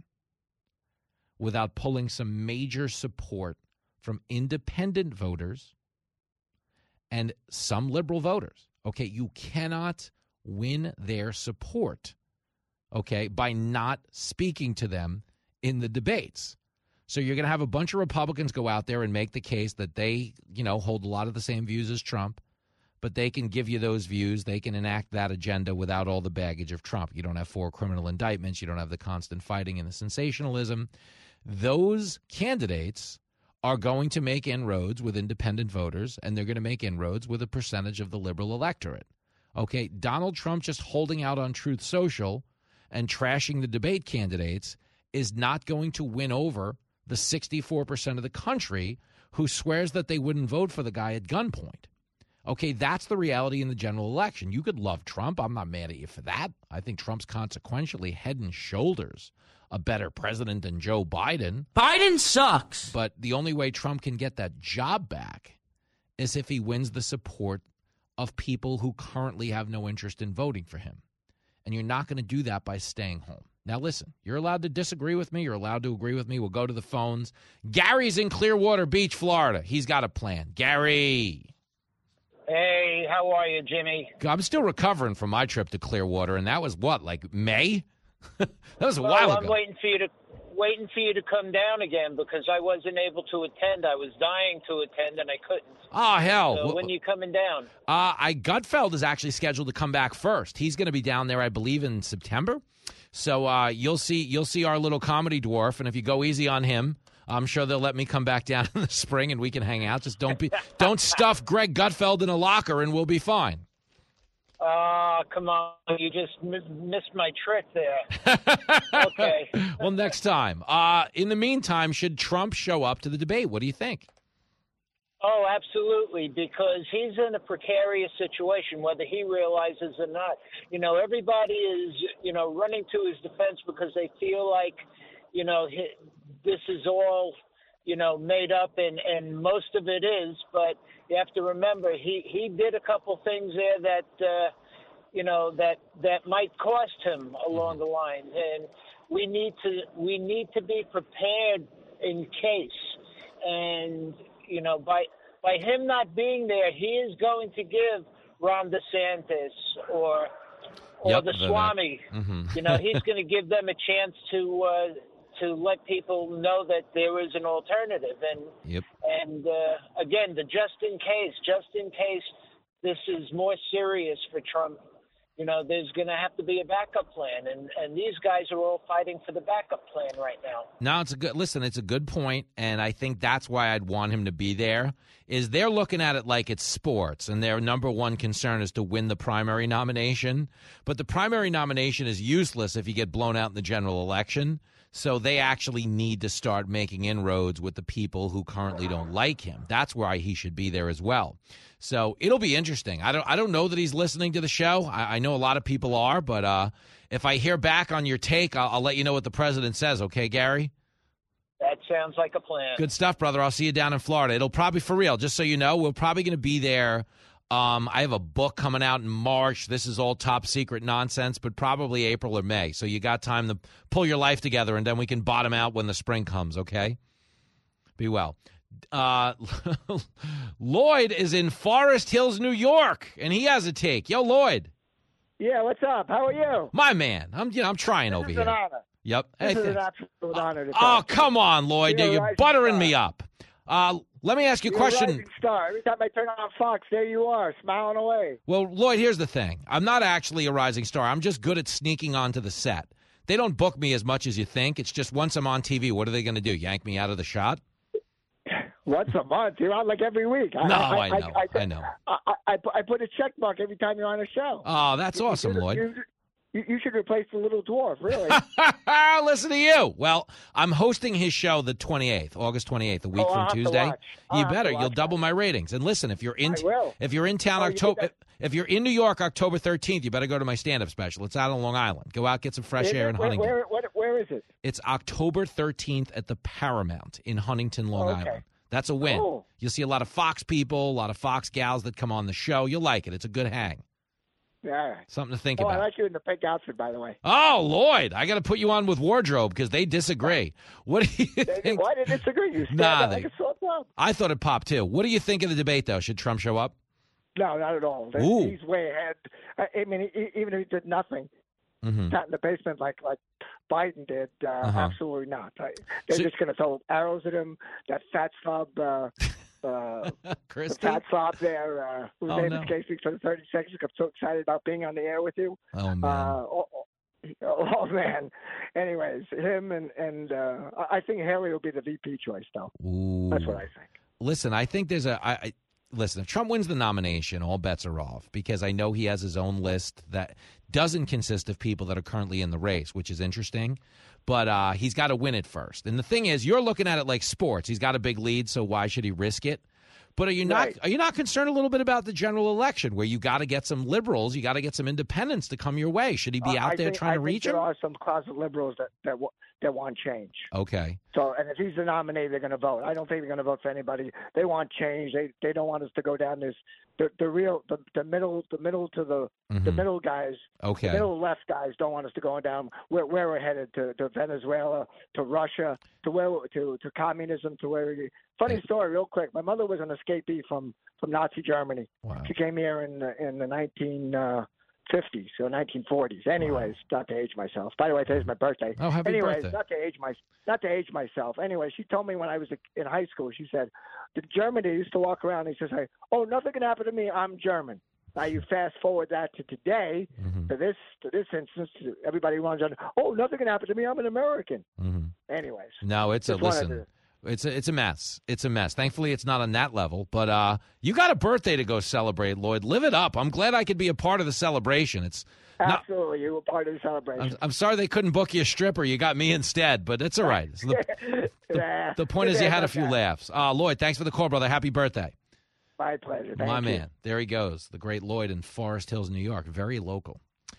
without pulling some major support from independent voters and some liberal voters. Okay, you cannot win their support, okay, by not speaking to them in the debates. So you're going to have a bunch of Republicans go out there and make the case that they, hold a lot of the same views as Trump, but they can give you those views. They can enact that agenda without all the baggage of Trump. You don't have 4 criminal indictments. You don't have the constant fighting and the sensationalism. Those candidates are going to make inroads with independent voters, and they're going to make inroads with a percentage of the liberal electorate. Okay, Donald Trump just holding out on Truth Social and trashing the debate candidates is not going to win over the 64% of the country who swears that they wouldn't vote for the guy at gunpoint. Okay, that's the reality in the general election. You could love Trump. I'm not mad at you for that. I think Trump's consequentially head and shoulders a better president than Joe Biden. Biden sucks. But the only way Trump can get that job back is if he wins the support of people who currently have no interest in voting for him. And you're not going to do that by staying home. Now, listen, you're allowed to disagree with me. You're allowed to agree with me. We'll go to the phones. Gary's in Clearwater Beach, Florida. He's got a plan. Gary. Hey, how are you, Jimmy? I'm still recovering from my trip to Clearwater, and that was what, like May? That was a while ago. I'm waiting for you to come down again because I wasn't able to attend. I was dying to attend, and I couldn't. Oh, hell. So when are you coming down? Gutfeld is actually scheduled to come back first. He's going to be down there, I believe, in September. So you'll see our little comedy dwarf, and if you go easy on him, I'm sure they'll let me come back down in the spring and we can hang out. Just don't stuff Greg Gutfeld in a locker, and we'll be fine. Come on. You just missed my trick there. Okay. Well, next time. In the meantime, should Trump show up to the debate? What do you think? Oh, absolutely, because he's in a precarious situation, whether he realizes or not. Everybody is, running to his defense because they feel like, this is all, made up, and most of it is. But you have to remember, he did a couple things there that, that might cost him along the line. And we need to be prepared in case. And, by him not being there, he is going to give Ron DeSantis or the Swami. Mm-hmm. He's going to give them a chance to let people know that there is an alternative. And again, the just in case this is more serious for Trump there's going to have to be a backup plan. And these guys are all fighting for the backup plan right now. No, it's a good point, and I think that's why I'd want him to be there, is they're looking at it like it's sports, and their number one concern is to win the primary nomination. But the primary nomination is useless if you get blown out in the general election. So they actually need to start making inroads with the people who currently don't like him. That's why he should be there as well. So it'll be interesting. I don't know that he's listening to the show. I know a lot of people are, but if I hear back on your take, I'll let you know what the president says. Okay, Gary? That sounds like a plan. Good stuff, brother. I'll see you down in Florida. It'll probably, for real, just so you know, we're probably going to be there. I have a book coming out in March. This is all top secret nonsense, but probably April or May. So you got time to pull your life together, and then we can bottom out when the spring comes, okay? Be well. Lloyd is in Forest Hills, New York, and he has a take. Yo, Lloyd. Yeah, what's up? How are you? My man. I'm trying over here. This is an honor. Yep. This is an absolute honor to Oh, talk. come on, Lloyd. You're buttering me up. Let me ask you a question. You're a rising star. Every time I turn on Fox, there you are, smiling away. Well, Lloyd, here's the thing. I'm not actually a rising star. I'm just good at sneaking onto the set. They don't book me as much as you think. It's just once I'm on TV, what are they going to do, yank me out of the shot? Once a month. You're on like every week. No, I know. I put a check mark every time you're on a show. Oh, that's awesome, Lloyd. You should replace the little dwarf, really. Listen to you. Well, I'm hosting his show the 28th, August 28th, a week from Tuesday. You better. You'll double my ratings. And listen, if you're in town if you're in New York October 13th, you better go to my stand-up special. It's out on Long Island. Go out, get some fresh air in Huntington. Where is it? It's October 13th at the Paramount in Huntington, Long Island. That's a win. Cool. You'll see a lot of Fox people, a lot of Fox gals that come on the show. You'll like it. It's a good hang. Yeah. Something to think about. I like you in the pink outfit, by the way. Oh, Lloyd, I got to put you on with wardrobe because they disagree. What do you think? Why did they disagree? You stand up like a sore thumb. I thought it popped too. What do you think of the debate, though? Should Trump show up? No, not at all. Ooh. He's way ahead. I mean, even if he did nothing, sat in the basement like Biden did, absolutely not. They're just going to throw arrows at him. That fat slob. The fat slob there, whose name escapes me for the 30 seconds. I'm so excited about being on the air with you. Oh, man. Oh, man. Anyways, him and I think Haley will be the VP choice, though. Ooh. That's what I think. Listen, I think there's listen, if Trump wins the nomination, all bets are off because I know he has his own list that doesn't consist of people that are currently in the race, which is interesting. But he's got to win it first. And the thing is, you're looking at it like sports. He's got a big lead, so why should he risk it? But are you not concerned a little bit about the general election where you got to get some liberals, you got to get some independents to come your way? Should he be out there trying to reach him? There are some closet liberals that want change. Okay. So, and if he's the nominee, they're going to vote. I don't think they're going to vote for anybody. They want change. They don't want us to go down this the middle to the middle guys. Okay. The middle left guys don't want us to go down where we're headed to Venezuela, to Russia, to communism, to where. Funny story, real quick. My mother was an escapee from Nazi Germany. Wow. She came here in the 1950s or 1940s. Anyways, not to age myself. By the way, today's my birthday. Oh, happy birthday! Not to age myself. Anyway, she told me when I was in high school. She said, "The Germany used to walk around." And he says, "Oh, nothing can happen to me. I'm German." Now you fast forward that to today, to this instance, everybody runs on. Oh, nothing can happen to me. I'm an American. Anyways, no, it's a listen. It's a mess. It's a mess. Thankfully, it's not on that level. But you got a birthday to go celebrate, Lloyd. Live it up. I'm glad I could be a part of the celebration. It's absolutely you were part of the celebration. I'm sorry they couldn't book you a stripper. You got me instead, but it's all right. The point is you had a few laughs. Lloyd, thanks for the call, brother. Happy birthday. My pleasure. Thank My you. man. There he goes. The great Lloyd in Forest Hills, New York. Very local.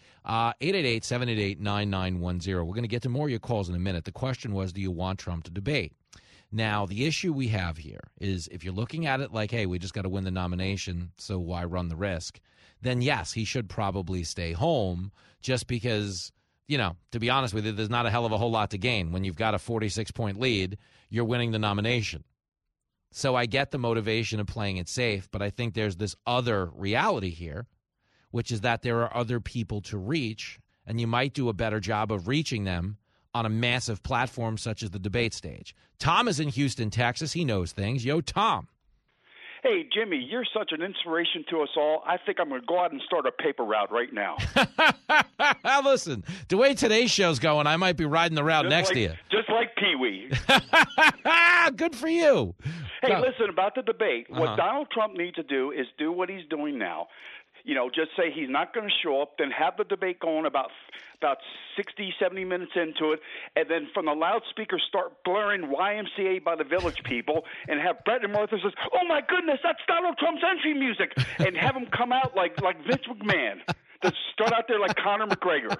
888-788-9910. We're going to get to more of your calls in a minute. The question was, do you want Trump to debate? Now, the issue we have here is if you're looking at it like, hey, we just got to win the nomination, so why run the risk? Then, yes, he should probably stay home just because, to be honest with you, there's not a hell of a whole lot to gain. When you've got a 46-point lead, you're winning the nomination. So I get the motivation of playing it safe, but I think there's this other reality here, which is that there are other people to reach, and you might do a better job of reaching them on a massive platform such as the debate stage. Tom is in Houston, Texas. He knows things. Yo, Tom. Hey, Jimmy, you're such an inspiration to us all. I think I'm going to go out and start a paper route right now. Listen, the way today's show's going, I might be riding the route next to you. Just like Pee-wee. Good for you. Hey, listen, about the debate, what Donald Trump needs to do is do what he's doing now. Just say he's not going to show up, then have the debate going about 60, 70 minutes into it, and then from the loudspeaker start blaring YMCA by the Village People, and have Brett and Martha says, "Oh my goodness, that's Donald Trump's entry music," and have him come out like Vince McMahon, to start out there like Conor McGregor.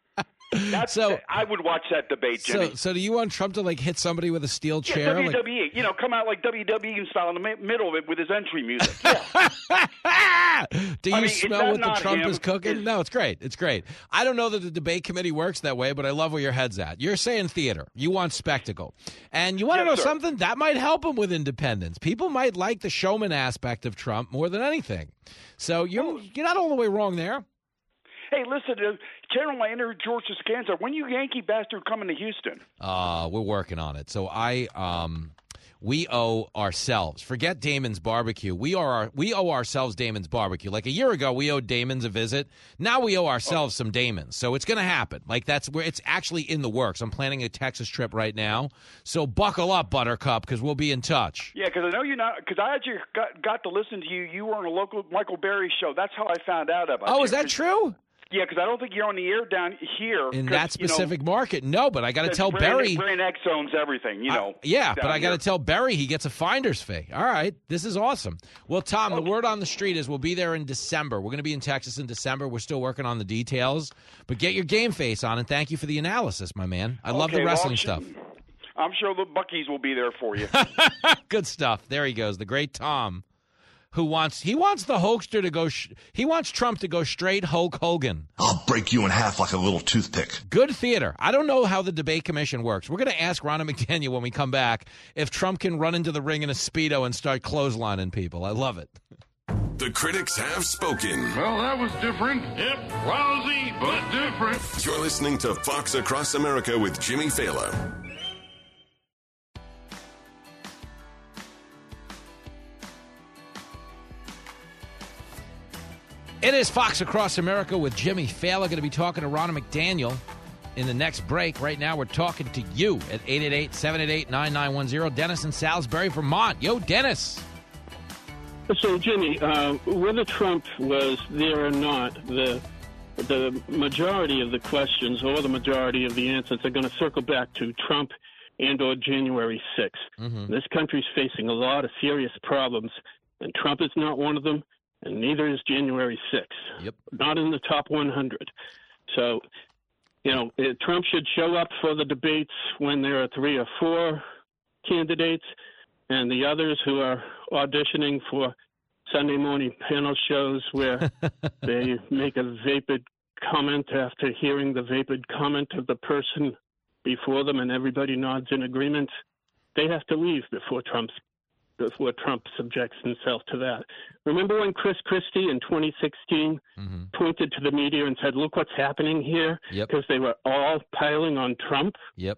I would watch that debate, Jimmy. So do you want Trump to hit somebody with a steel chair? WWE, come out like WWE style in the middle of it with his entry music. Yeah. Do you smell what the Trump is cooking? No, it's great. It's great. I don't know that the debate committee works that way, but I love where your head's at. You're saying theater. You want spectacle. And you want to know something? That might help him with independence. People might like the showman aspect of Trump more than anything. So you're not all the way wrong there. Hey, listen, Channel My Inner George Costanza, when you Yankee bastard coming to Houston? We're working on it. So we owe ourselves. Forget Damon's Barbecue. We owe ourselves Damon's Barbecue. Like a year ago, we owed Damon's a visit. Now we owe ourselves some Damon's. So it's going to happen. That's where it's actually in the works. I'm planning a Texas trip right now. So buckle up, Buttercup, because we'll be in touch. Yeah, because I know you're not. Because I actually got to listen to you. You were on a local Michael Berry show. That's how I found out about you. Oh, is that true? Yeah, because I don't think you're on the air down here. In that specific market. No, but I got to tell Barry. Brand X owns everything, Yeah, but I got to tell Barry he gets a finder's fee. All right, this is awesome. Well, Tom, the word on the street is we'll be there in December. We're going to be in Texas in December. We're still working on the details. But get your game face on, and thank you for the analysis, my man. I love the wrestling stuff. I'm sure the Buckies will be there for you. Good stuff. There he goes, the great Tom. He wants the Hulkster to go. He wants Trump to go straight Hulk Hogan. I'll break you in half like a little toothpick. Good theater. I don't know how the debate commission works. We're going to ask Ronna McDaniel when we come back if Trump can run into the ring in a Speedo and start clotheslining people. I love it. The critics have spoken. Well, that was different. Yep, lousy, but different. You're listening to Fox Across America with Jimmy Fallon. It is Fox Across America with Jimmy Fallon. Going to be talking to Ronna McDaniel in the next break. Right now, we're talking to you at 888-788-9910. Dennis in Salisbury, Vermont. Yo, Dennis. So, Jimmy, whether Trump was there or not, the majority of the questions or the majority of the answers are going to circle back to Trump and or January 6th. Mm-hmm. This country's facing a lot of serious problems, and Trump is not one of them. And neither is January 6th. Yep. Not in the top 100. So, Trump should show up for the debates when there are 3 or 4 candidates, and the others who are auditioning for Sunday morning panel shows where they make a vapid comment after hearing the vapid comment of the person before them and everybody nods in agreement, they have to leave before Trump subjects himself to that. Remember when Chris Christie in 2016 pointed to the media and said, look what's happening here? Because they were all piling on Trump? Yep.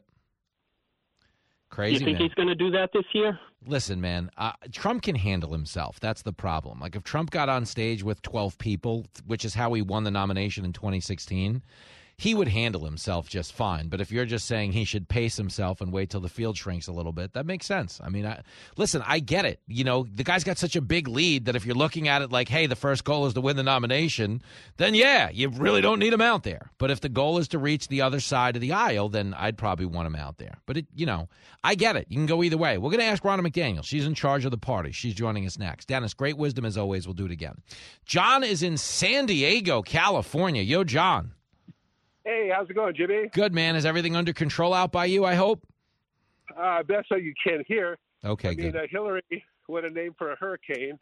Crazy, you think he's going to do that this year? Listen, man, Trump can handle himself. That's the problem. Like if Trump got on stage with 12 people, which is how he won the nomination in 2016, he would handle himself just fine. But if you're just saying he should pace himself and wait till the field shrinks a little bit, that makes sense. I mean, listen, I get it. The guy's got such a big lead that if you're looking at it like, hey, the first goal is to win the nomination, then yeah, you really don't need him out there. But if the goal is to reach the other side of the aisle, then I'd probably want him out there. But, I get it. You can go either way. We're going to ask Ronna McDaniel. She's in charge of the party. She's joining us next. Dennis, great wisdom as always. We'll do it again. John is in San Diego, California. Yo, John. Hey, how's it going, Jimmy? Good, man. Is everything under control out by you, I hope? Best so you can hear. Okay, good. Hillary, what a name for a hurricane.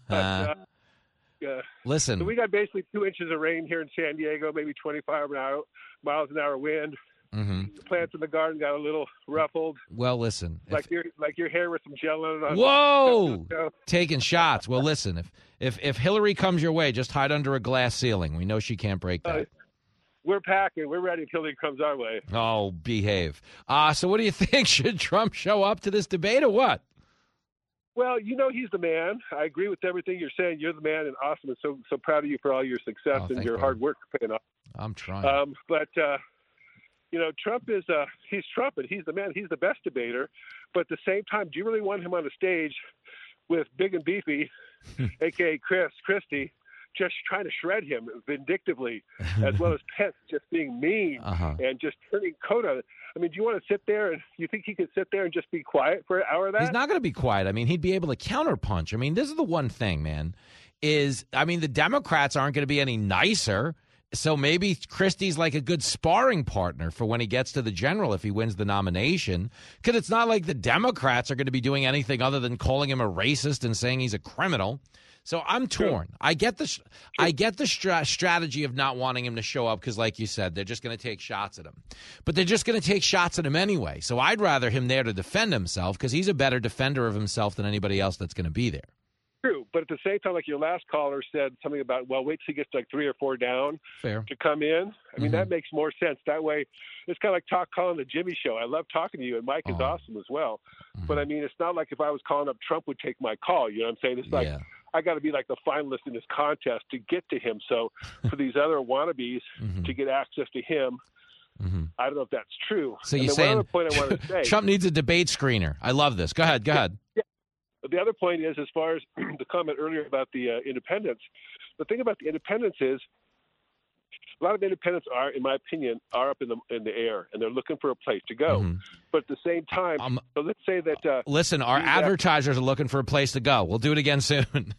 Listen. So we got basically 2 inches of rain here in San Diego, maybe 25 miles an hour wind. Mm-hmm. The plants in the garden got a little ruffled. Well, listen. Like your hair with some gel on it. Whoa! Taking shots. Well, listen. If Hillary comes your way, just hide under a glass ceiling. We know she can't break that. We're packing. We're ready until he comes our way. Oh, behave. So what do you think? Should Trump show up to this debate or what? Well, he's the man. I agree with everything you're saying. You're the man, and awesome, and so proud of you for all your success and your hard work paying off. I'm trying. But Trump is he's Trump, and he's the man. He's the best debater. But at the same time, do you really want him on a stage with Big and Beefy, a.k.a. Christie, just trying to shred him vindictively, as well as Pence just being mean and just turning coat on it? I mean, do you want to sit there and you think he could sit there and just be quiet for an hour of that? He's not going to be quiet. I mean, he'd be able to counterpunch. I mean, this is the one thing, man, the Democrats aren't going to be any nicer. So maybe Christie's like a good sparring partner for when he gets to the general if he wins the nomination, because it's not like the Democrats are going to be doing anything other than calling him a racist and saying he's a criminal. So I'm torn. I get the strategy of not wanting him to show up because, like you said, they're just going to take shots at him. But they're just going to take shots at him anyway. So I'd rather him there to defend himself because he's a better defender of himself than anybody else that's going to be there. True, but at the same time, like your last caller said something about, well, wait till he gets like 3 or 4 down to come in. I mean, that makes more sense. That way, it's kind of like calling the Jimmy Show. I love talking to you, and Mike is awesome as well. But, I mean, it's not like if I was calling up, Trump would take my call. You know what I'm saying? It's like I got to be like the finalist in this contest to get to him. So for these other wannabes to get access to him, I don't know if that's true. So you're saying point I want to say, Trump needs a debate screener. I love this. Go ahead. Yeah. The other point is, as far as the comment earlier about the independents, the thing about the independents is a lot of independents are, in my opinion, are up in the air, and they're looking for a place to go. But at the same time, so let's say that... listen, our advertisers are looking for a place to go. We'll do it again soon.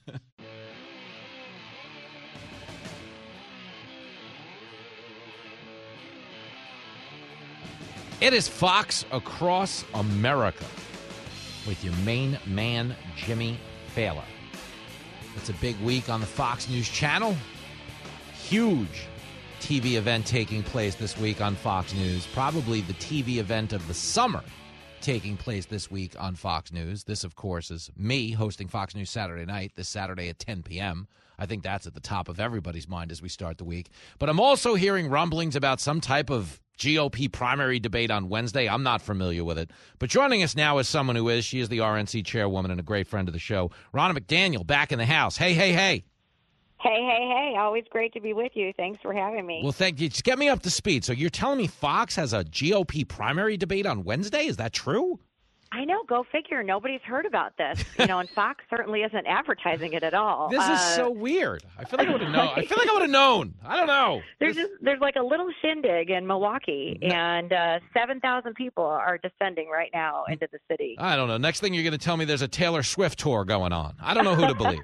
It is Fox Across America with your main man, Jimmy Failla. It's a big week on the Fox News channel. Huge TV event taking place this week on Fox News. Probably the TV event of the summer taking place this week on Fox News. This, of course, is me hosting Fox News Saturday night, this Saturday at 10 p.m. I think that's at the top of everybody's mind as we start the week. But I'm also hearing rumblings about some type of GOP primary debate on Wednesday. I'm not familiar with it. But joining us now is someone who is. She is the RNC chairwoman and a great friend of the show. Ronna McDaniel, back in the house. Hey. Hey. Always great to be with you. Thanks for having me. Well, thank you. Just get me up to speed. So you're telling me Fox has a GOP primary debate on Wednesday? Is that true? I know. Go figure. Nobody's heard about this. And Fox certainly isn't advertising it at all. This is so weird. I feel like I would have known. I don't know. There's like a little shindig in Milwaukee, and 7,000 people are descending right now into the city. I don't know. Next thing you're going to tell me there's a Taylor Swift tour going on. I don't know who to believe.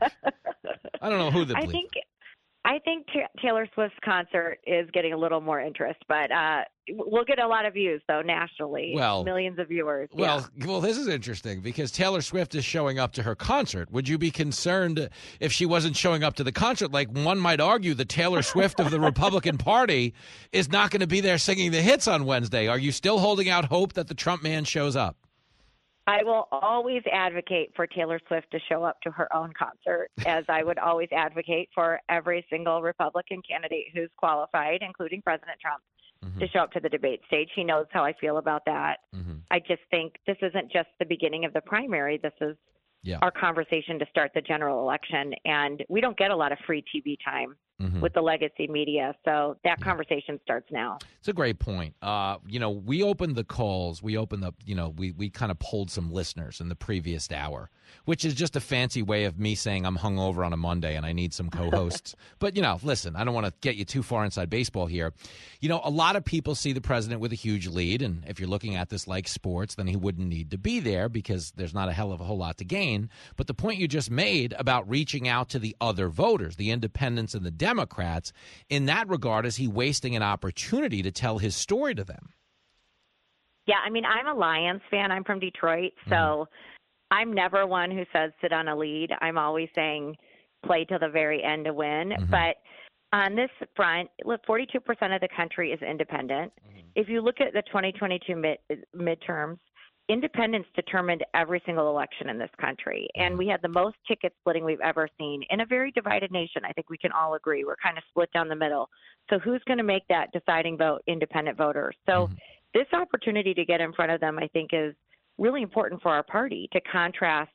I think Taylor Swift's concert is getting a little more interest, but we'll get a lot of views, though, nationally. Well, millions of viewers. Well, this is interesting because Taylor Swift is showing up to her concert. Would you be concerned if she wasn't showing up to the concert? Like, one might argue the Taylor Swift of the Republican Party is not going to be there singing the hits on Wednesday. Are you still holding out hope that the Trump man shows up? I will always advocate for Taylor Swift to show up to her own concert, as I would always advocate for every single Republican candidate who's qualified, including President Trump, to show up to the debate stage. He knows how I feel about that. I just think this isn't just the beginning of the primary. This is our conversation to start the general election. And we don't get a lot of free TV time with the legacy media. So that conversation starts now. It's a great point. We opened the calls. We opened up, we kind of polled some listeners in the previous hour, which is just a fancy way of me saying I'm hungover on a Monday and I need some co-hosts. But, listen, I don't want to get you too far inside baseball here. A lot of people see the president with a huge lead. And if you're looking at this like sports, then he wouldn't need to be there because there's not a hell of a whole lot to gain. But the point you just made about reaching out to the other voters, the independents and the Democrats, in that regard, is he wasting an opportunity to tell his story to them? Yeah, I mean, I'm a Lions fan. I'm from Detroit, so I'm never one who says sit on a lead. I'm always saying play till the very end to win. But on this front, look, 42% of the country is independent. If you look at the 2022 midterms, independents determined every single election in this country. And we had the most ticket splitting we've ever seen in a very divided nation. I think we can all agree. We're kind of split down the middle. So who's going to make that deciding vote? Independent voters. So this opportunity to get in front of them, I think, is really important for our party to contrast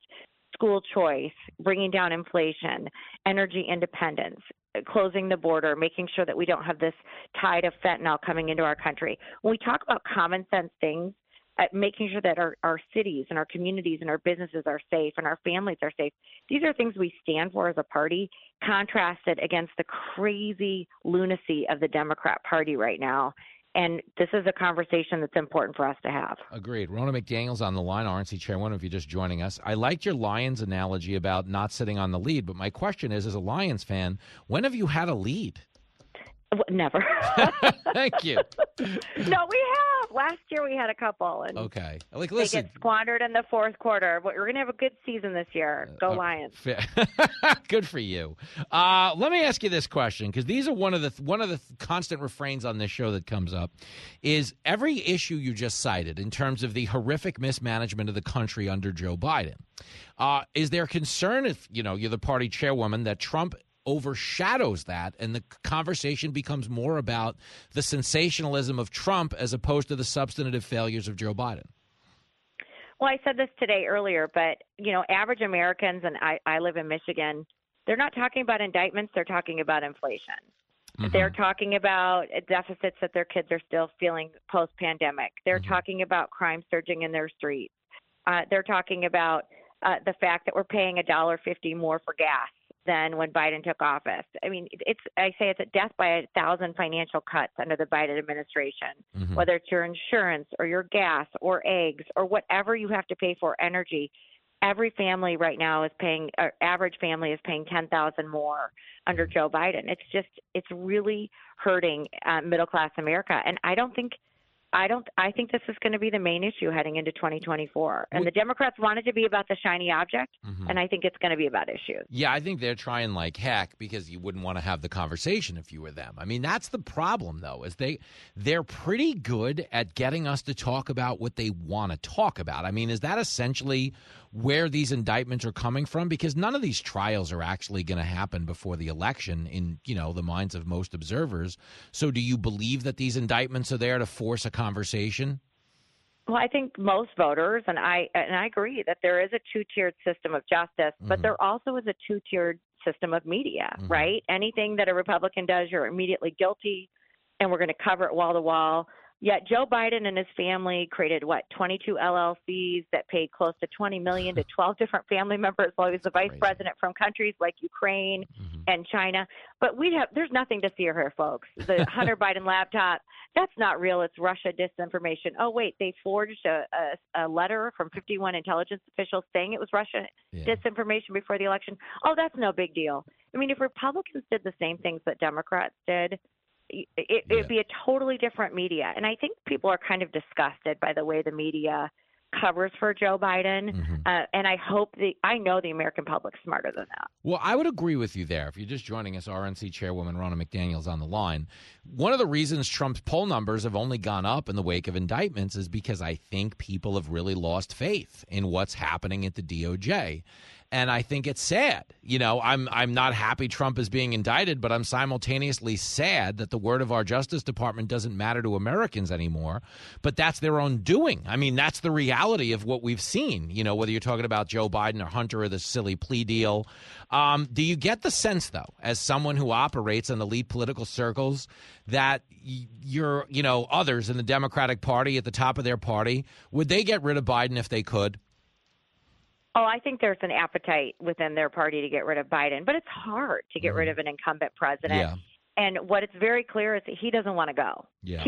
school choice, bringing down inflation, energy independence, closing the border, making sure that we don't have this tide of fentanyl coming into our country. When we talk about common sense things, making sure that our cities and our communities and our businesses are safe and our families are safe, these are things we stand for as a party, contrasted against the crazy lunacy of the Democrat Party right now. And this is a conversation that's important for us to have. Agreed. Ronna McDaniel's on the line, RNC chairwoman, if you're just joining us. I liked your Lions analogy about not sitting on the lead, but my question is, as a Lions fan, when have you had a lead? Never. Thank you. No, we have. Last year we had a couple. And okay. They get squandered in the fourth quarter. But we're going to have a good season this year. Go Lions. Good for you. Let me ask you this question, because these are one of the constant refrains on this show that comes up, is every issue you just cited in terms of the horrific mismanagement of the country under Joe Biden. Is there concern, if you're the party chairwoman, that Trump overshadows that and the conversation becomes more about the sensationalism of Trump as opposed to the substantive failures of Joe Biden? Well, I said this today earlier, but, average Americans, and I live in Michigan, they're not talking about indictments. They're talking about inflation. Mm-hmm. They're talking about deficits that their kids are still feeling post-pandemic. They're talking about crime surging in their streets. They're talking about the fact that we're paying $1.50 more for gas than when Biden took office. I mean, I say it's a death by 1,000 financial cuts under the Biden administration, whether it's your insurance or your gas or eggs or whatever you have to pay for energy. Every family right now is paying, average family is paying $10,000 more under Joe Biden. It's really hurting middle-class America. And I think this is going to be the main issue heading into 2024. And the Democrats want it to be about the shiny object, and I think it's going to be about issues. Yeah, I think they're trying like heck, because you wouldn't want to have the conversation if you were them. I mean, that's the problem, though, is they're pretty good at getting us to talk about what they want to talk about. I mean, is that essentially where these indictments are coming from? Because none of these trials are actually going to happen before the election in, the minds of most observers. So do you believe that these indictments are there to force a conversation? Well, I think most voters, and I agree that there is a two-tiered system of justice, but there also is a two-tiered system of media, right? Anything that a Republican does, you're immediately guilty, and we're going to cover it wall to wall. Yet Joe Biden and his family created, 22 LLCs that paid close to $20 million to 12 different family members while he was the vice president, from countries like Ukraine and China. But there's nothing to see or hear, folks. The Hunter Biden laptop, that's not real. It's Russia disinformation. Oh, wait, they forged a letter from 51 intelligence officials saying it was Russia disinformation before the election. Oh, that's no big deal. I mean, if Republicans did the same things that Democrats did, it'd be a totally different media. And I think people are kind of disgusted by the way the media covers for Joe Biden. And I know the American public's smarter than that. Well, I would agree with you there. If you're just joining us, RNC chairwoman Ronna McDaniel's on the line. One of the reasons Trump's poll numbers have only gone up in the wake of indictments is because I think people have really lost faith in what's happening at the DOJ. And I think it's sad. I'm not happy Trump is being indicted, but I'm simultaneously sad that the word of our Justice Department doesn't matter to Americans anymore. But that's their own doing. I mean, that's the reality of what we've seen, whether you're talking about Joe Biden or Hunter or the silly plea deal. Do you get the sense, though, as someone who operates in elite political circles, that others in the Democratic Party at the top of their party, would they get rid of Biden if they could? Oh, I think there's an appetite within their party to get rid of Biden, but it's hard to get rid of an incumbent president. Yeah. And what it's very clear is that he doesn't want to go. Yeah.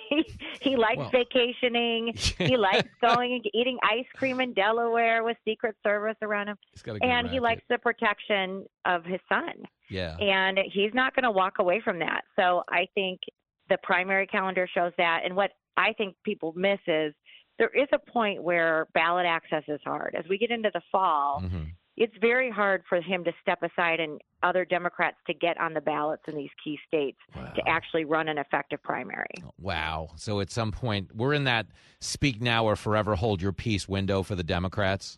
He likes vacationing. He likes going and eating ice cream in Delaware with Secret Service around him. And he likes the protection of his son. Yeah. And he's not going to walk away from that. So I think the primary calendar shows that. And what I think people miss is there is a point where ballot access is hard. As we get into the fall, it's very hard for him to step aside and other Democrats to get on the ballots in these key states to actually run an effective primary. Wow. So at some point, we're in that speak now or forever hold your peace window for the Democrats?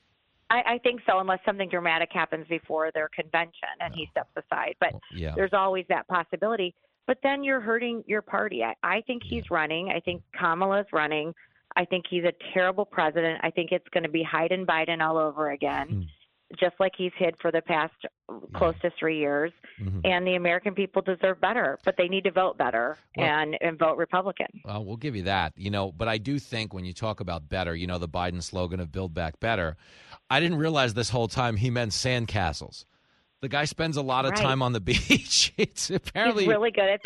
I think so, unless something dramatic happens before their convention and he steps aside. But there's always that possibility. But then you're hurting your party. I think he's running. I think Kamala's running. I think he's a terrible president. I think it's going to be hide and Biden all over again, just like he's hid for the past close to 3 years. And the American people deserve better, but they need to vote better and vote Republican. Well, we'll give you that, but I do think when you talk about better, the Biden slogan of Build Back Better, I didn't realize this whole time he meant sandcastles. The guy spends a lot of time on the beach. It's apparently he's really good at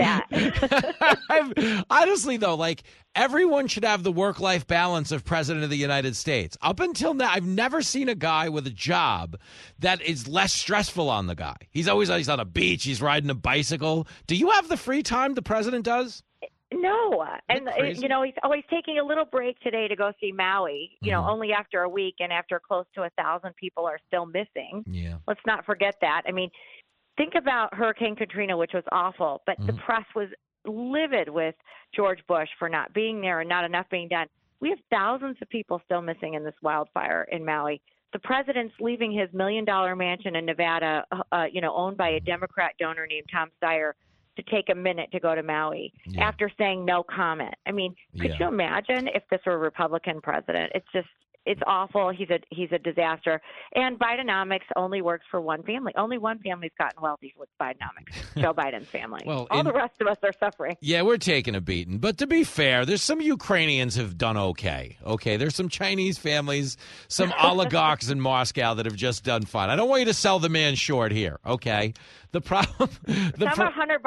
that. Honestly, though, everyone should have the work-life balance of President of the United States. Up until now, I've never seen a guy with a job that is less stressful on the guy. He's always on a beach. He's riding a bicycle. Do you have the free time the president does? No. And, he's always taking a little break today to go see Maui, only after a week and after close to 1,000 people are still missing. Yeah. Let's not forget that. I mean, think about Hurricane Katrina, which was awful, but the press was livid with George Bush for not being there and not enough being done. We have thousands of people still missing in this wildfire in Maui. The president's leaving his $1 million mansion in Nevada, owned by a Democrat donor named Tom Steyer, to take a minute to go to Maui after saying no comment. I mean, could you imagine if this were a Republican president? It's awful. He's a disaster. And Bidenomics only works for one family. Only one family's gotten wealthy with Bidenomics, Joe Biden's family. Well, all the rest of us are suffering. Yeah, we're taking a beating. But to be fair, there's some Ukrainians have done okay. Okay, there's some Chinese families, some oligarchs in Moscow that have just done fine. I don't want you to sell the man short here, okay? The problem. Some of Hunter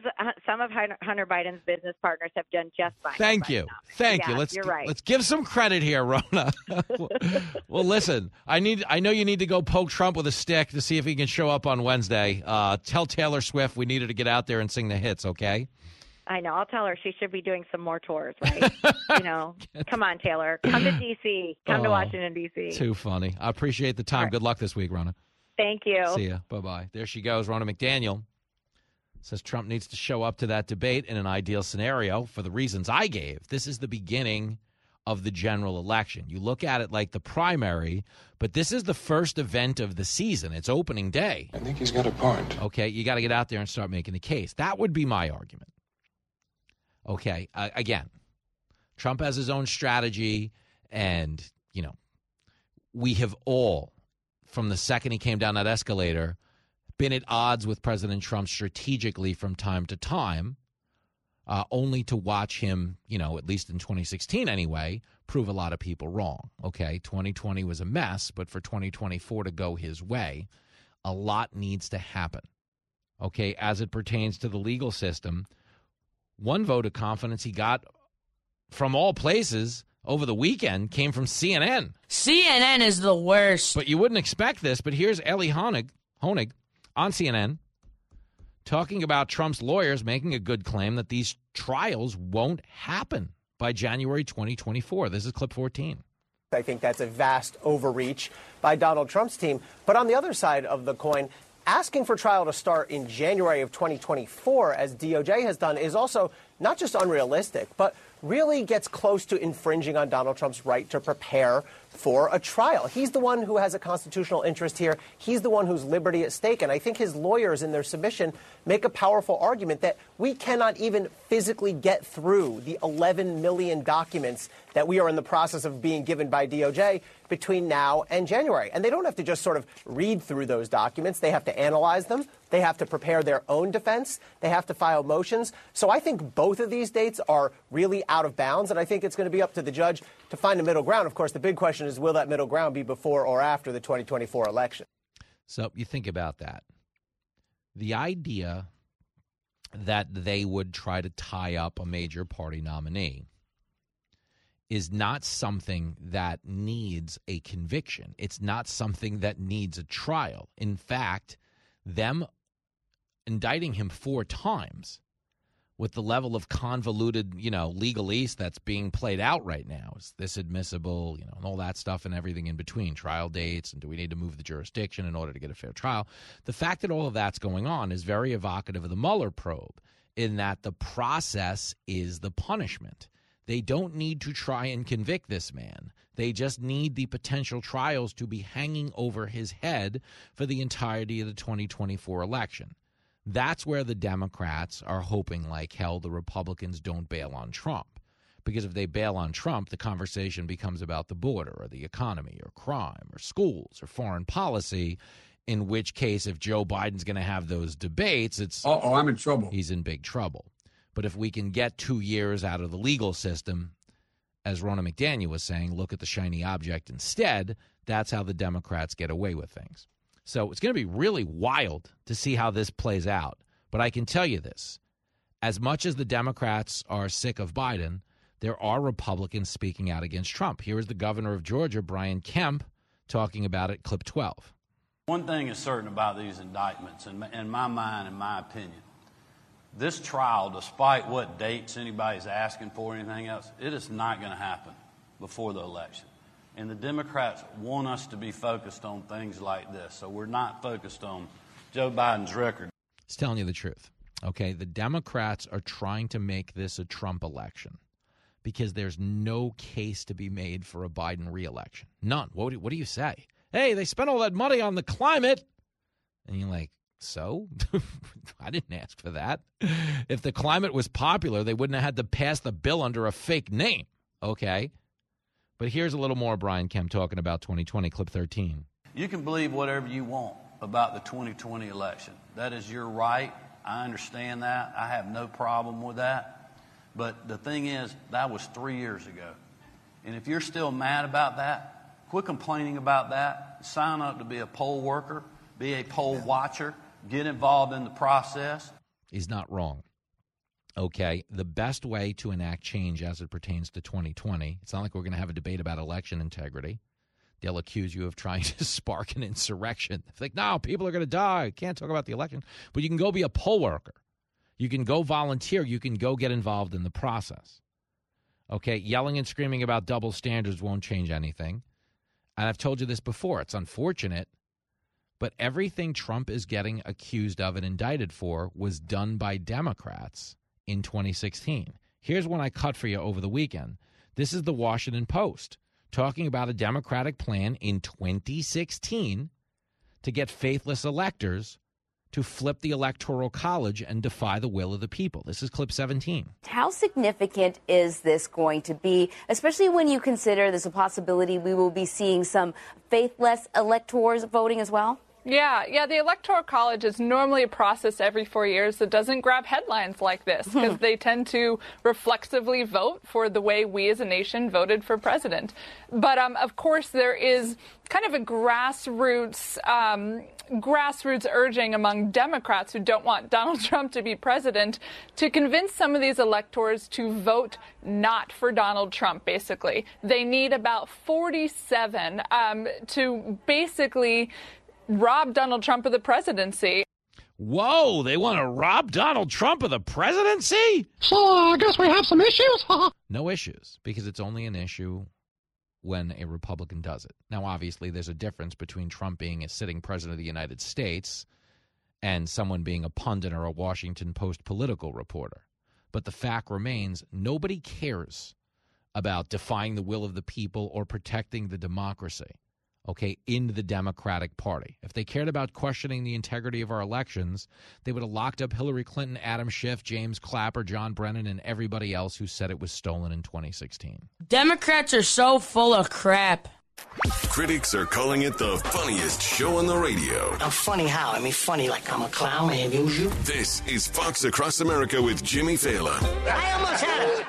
Biden's business partners have done just fine. Thank you. You're right. Let's give some credit here, Rona. Well, listen. I know you need to go poke Trump with a stick to see if he can show up on Wednesday. Tell Taylor Swift we need her to get out there and sing the hits. Okay. I know. I'll tell her she should be doing some more tours, right? Come on, Taylor. Come to D.C. Come to Washington, D.C. Too funny. I appreciate the time. Right. Good luck this week, Rona. Thank you. See ya. Bye-bye. There she goes. Rona McDaniel says Trump needs to show up to that debate in an ideal scenario for the reasons I gave. This is the beginning of the general election. You look at it like the primary, but this is the first event of the season. It's opening day. I think he's got a point. Okay, you got to get out there and start making the case. That would be my argument. Okay, again, Trump has his own strategy, and, we have all, from the second he came down that escalator, been at odds with President Trump strategically from time to time, only to watch him, at least in 2016 anyway, prove a lot of people wrong. Okay, 2020 was a mess, but for 2024 to go his way, a lot needs to happen. Okay, as it pertains to the legal system, one vote of confidence he got from all places over the weekend came from CNN. CNN is the worst. But you wouldn't expect this, but here's Ellie Honig on CNN talking about Trump's lawyers making a good claim that these trials won't happen by January 2024. This is clip 14. I think that's a vast overreach by Donald Trump's team. But on the other side of the coin, asking for trial to start in January of 2024, as DOJ has done, is also not just unrealistic, but really gets close to infringing on Donald Trump's right to prepare for a trial. He's the one who has a constitutional interest here. He's the one whose liberty at stake. And I think his lawyers in their submission make a powerful argument that we cannot even physically get through the 11 million documents that we are in the process of being given by DOJ between now and January. And they don't have to just sort of read through those documents. They have to analyze them. They have to prepare their own defense. They have to file motions. So I think both of these dates are really out of bounds, and I think it's going to be up to the judge to find a middle ground. Of course, the big question is, will that middle ground be before or after the 2024 election? So you think about that. The idea that they would try to tie up a major party nominee is not something that needs a conviction. It's not something that needs a trial. In fact, them indicting him 4 times with the level of convoluted, legalese that's being played out right now. Is this admissible, and all that stuff and everything in between, trial dates, and do we need to move the jurisdiction in order to get a fair trial? The fact that all of that's going on is very evocative of the Mueller probe, in that the process is the punishment. They don't need to try and convict this man. They just need the potential trials to be hanging over his head for the entirety of the 2024 election. That's where the Democrats are hoping like hell the Republicans don't bail on Trump, Because if they bail on Trump, the conversation becomes about the border or the economy or crime or schools or foreign policy, in which case if Joe Biden's going to have those debates, it's I'm in trouble. He's in big trouble. But if we can get 2 years out of the legal system, as Ronna McDaniel was saying, look at the shiny object instead, that's how the Democrats get away with things. So it's going to be really wild to see how this plays out. But I can tell you this. As much as the Democrats are sick of Biden, there are Republicans speaking out against Trump. Here is the governor of Georgia, Brian Kemp, talking about it, clip 12. One thing is certain about these indictments, in my mind, in my opinion, this trial, despite what dates anybody's asking for or anything else, it is not going to happen before the election. And the Democrats want us to be focused on things like this, so we're not focused on Joe Biden's record. He's telling you the truth, okay? The Democrats are trying to make this a Trump election because there's no case to be made for a Biden reelection. None. What do you say? Hey, they spent all that money on the climate. And you're like, so? I didn't ask for that. If the climate was popular, they wouldn't have had to pass the bill under a fake name. Okay? But here's a little more Brian Kemp talking about 2020, clip 13. You can believe whatever you want about the 2020 election. That is your right. I understand that. I have no problem with that. But the thing is, that was 3 years ago. And if you're still mad about that, quit complaining about that. Sign up to be a poll worker, be a poll watcher, get involved in the process. He's not wrong. Okay, the best way to enact change as it pertains to 2020, it's not like we're going to have a debate about election integrity. They'll accuse you of trying to spark an insurrection. It's like, no, people are going to die. Can't talk about the election. But you can go be a poll worker. You can go volunteer. You can go get involved in the process. Okay, yelling and screaming about double standards won't change anything. And I've told you this before. It's unfortunate, but everything Trump is getting accused of and indicted for was done by Democrats in 2016. Here's one I cut for you over the weekend. This is the Washington Post talking about a Democratic plan in 2016 to get faithless electors to flip the Electoral College and defy the will of the people. This is clip 17. How significant is this going to be, especially when you consider there's a possibility we will be seeing some faithless electors voting as well? Yeah, the Electoral College is normally a process every 4 years that doesn't grab headlines like this because they tend to reflexively vote for the way we as a nation voted for president. But of course, there is kind of a grassroots urging among Democrats who don't want Donald Trump to be president to convince some of these electors to vote not for Donald Trump, basically. They need about 47 to basically rob Donald Trump of the presidency. Whoa, they want to rob Donald Trump of the presidency? So I guess we have some issues? No issues, because it's only an issue when a Republican does it. Now, obviously, there's a difference between Trump being a sitting president of the United States and someone being a pundit or a Washington Post political reporter. But the fact remains, nobody cares about defying the will of the people or protecting the democracy. Okay, in the Democratic Party. If they cared about questioning the integrity of our elections, they would have locked up Hillary Clinton, Adam Schiff, James Clapper, John Brennan, and everybody else who said it was stolen in 2016. Democrats are so full of crap. Critics are calling it the funniest show on the radio. I'm funny how? I mean, funny like I'm a clown and amuse you? This is Fox Across America with Jimmy Fallon. I almost had it.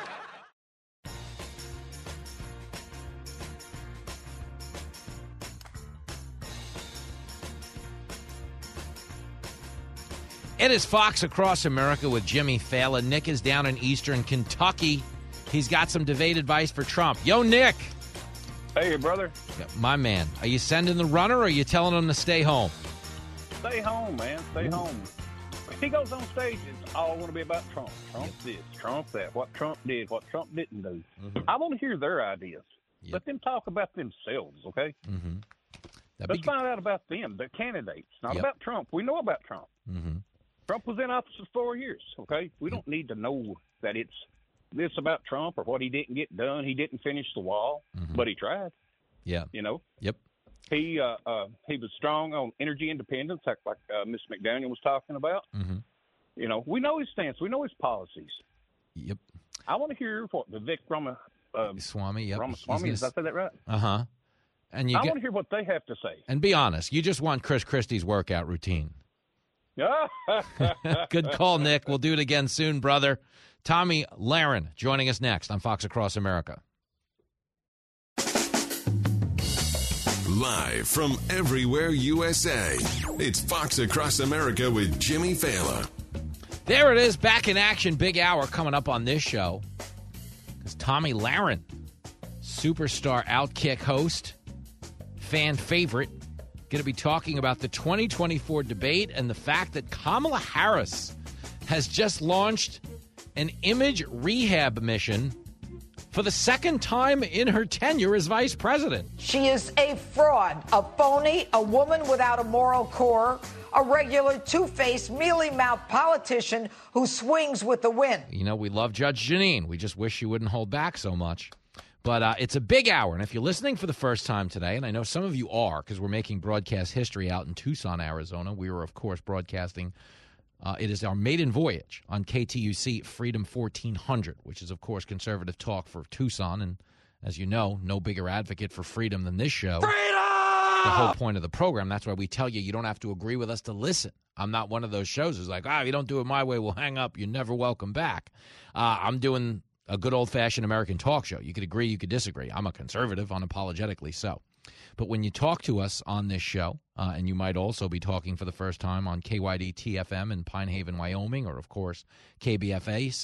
It is Fox Across America with Jimmy Fallon. Nick is down in eastern Kentucky. He's got some debate advice for Trump. Yo, Nick. Hey, brother. Yeah, my man. Are you sending the runner or are you telling him to stay home? Stay home, man. Stay home. If he goes on stage, it's all going to be about Trump. Trump this, Trump that, what Trump did, what Trump didn't do. I want to hear their ideas. Let them talk about themselves, okay? Let's find out about them, the candidates, not about Trump. We know about Trump. Trump was in office for 4 years, okay? We don't need to know that it's this about Trump or what he didn't get done. He didn't finish the wall, but he tried. Yeah. You know? Yep. He was strong on energy independence, like Ms. McDaniel was talking about. You know, we know his stance. We know his policies. Yep. I want to hear what the Vic Swami, yep. Ramaswamy, did I say that right? Uh-huh. And I want to hear what they have to say. And be honest, you just want Chris Christie's workout routine. Good call, Nick. We'll do it again soon, brother. Tomi Lahren joining us next on Fox Across America. Live from everywhere USA, it's Fox Across America with Jimmy Fallon. There it is, back in action. Big hour coming up on this show. It's Tomi Lahren, superstar Outkick host, fan favorite, going to be talking about the 2024 debate and the fact that Kamala Harris has just launched an image rehab mission for the second time in her tenure as vice president. She is a fraud, a phony, a woman without a moral core, a regular two-faced, mealy-mouthed politician who swings with the wind. You know, we love Judge Jeanine. We just wish she wouldn't hold back so much. But it's a big hour, and if you're listening for the first time today, and I know some of you are because we're making broadcast history out in Tucson, Arizona. We were, of course, broadcasting. It is our maiden voyage on KTUC Freedom 1400, which is, of course, conservative talk for Tucson. And as you know, no bigger advocate for freedom than this show. Freedom! The whole point of the program. That's why we tell you don't have to agree with us to listen. I'm not one of those shows who's like, if you don't do it my way, we'll hang up. You're never welcome back. I'm doing a good old-fashioned American talk show. You could agree, you could disagree. I'm a conservative, unapologetically so. But when you talk to us on this show, and you might also be talking for the first time on KYD-TFM in Pine Haven, Wyoming, or, of course, KBFS,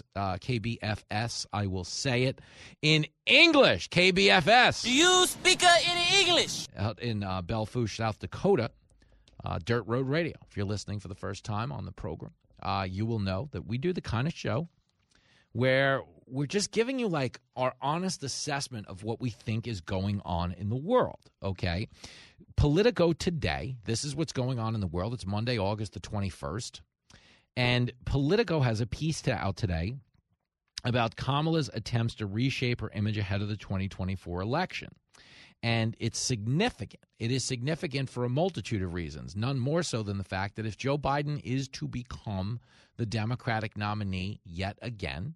I will say it in English, KBFS. Do you speak in English? Out in Belle Fourche, South Dakota, Dirt Road Radio. If you're listening for the first time on the program, you will know that we do the kind of show where we're just giving you, like, our honest assessment of what we think is going on in the world, okay? Politico today, this is what's going on in the world. It's Monday, August the 21st. And Politico has a piece out today about Kamala's attempts to reshape her image ahead of the 2024 election. And it's significant. It is significant for a multitude of reasons, none more so than the fact that if Joe Biden is to become the Democratic nominee yet again,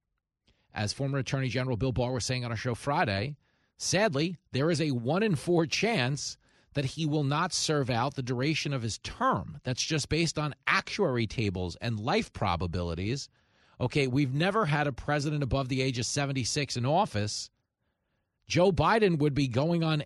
as former Attorney General Bill Barr was saying on our show Friday, sadly, there is a 1 in 4 chance that he will not serve out the duration of his term. That's just based on actuary tables and life probabilities. Okay, we've never had a president above the age of 76 in office. Joe Biden would be going on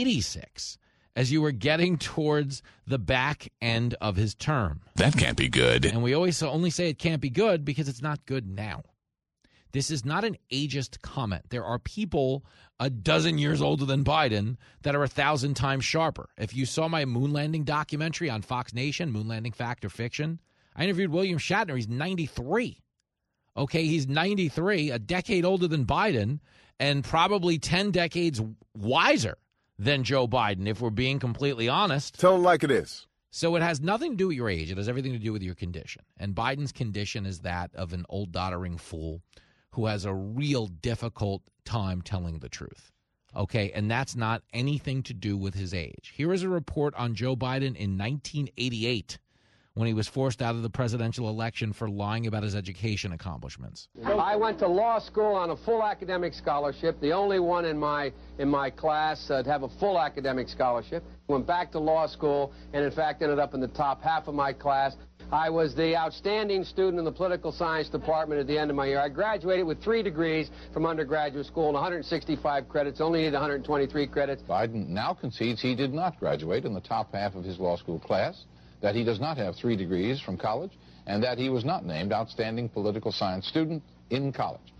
86 as you were getting towards the back end of his term. That can't be good. And we always only say it can't be good because it's not good now. This is not an ageist comment. There are people a dozen years older than Biden that are 1,000 times sharper. If you saw my moon landing documentary on Fox Nation, Moon Landing Fact or Fiction, I interviewed William Shatner. He's 93. Okay, he's 93, a decade older than Biden, and probably 10 decades wiser than Joe Biden, if we're being completely honest. Tell him like it is. So it has nothing to do with your age. It has everything to do with your condition. And Biden's condition is that of an old doddering fool who has a real difficult time telling the truth. Okay, and that's not anything to do with his age. Here is a report on Joe Biden in 1988 when he was forced out of the presidential election for lying about his education accomplishments. I went to law school on a full academic scholarship, the only one in my class to have a full academic scholarship. Went back to law school and, in fact, ended up in the top half of my class. I was the outstanding student in the political science department at the end of my year. I graduated with 3 degrees from undergraduate school and 165 credits, only needed 123 credits. Biden now concedes he did not graduate in the top half of his law school class, that he does not have 3 degrees from college, and that he was not named outstanding political science student in college.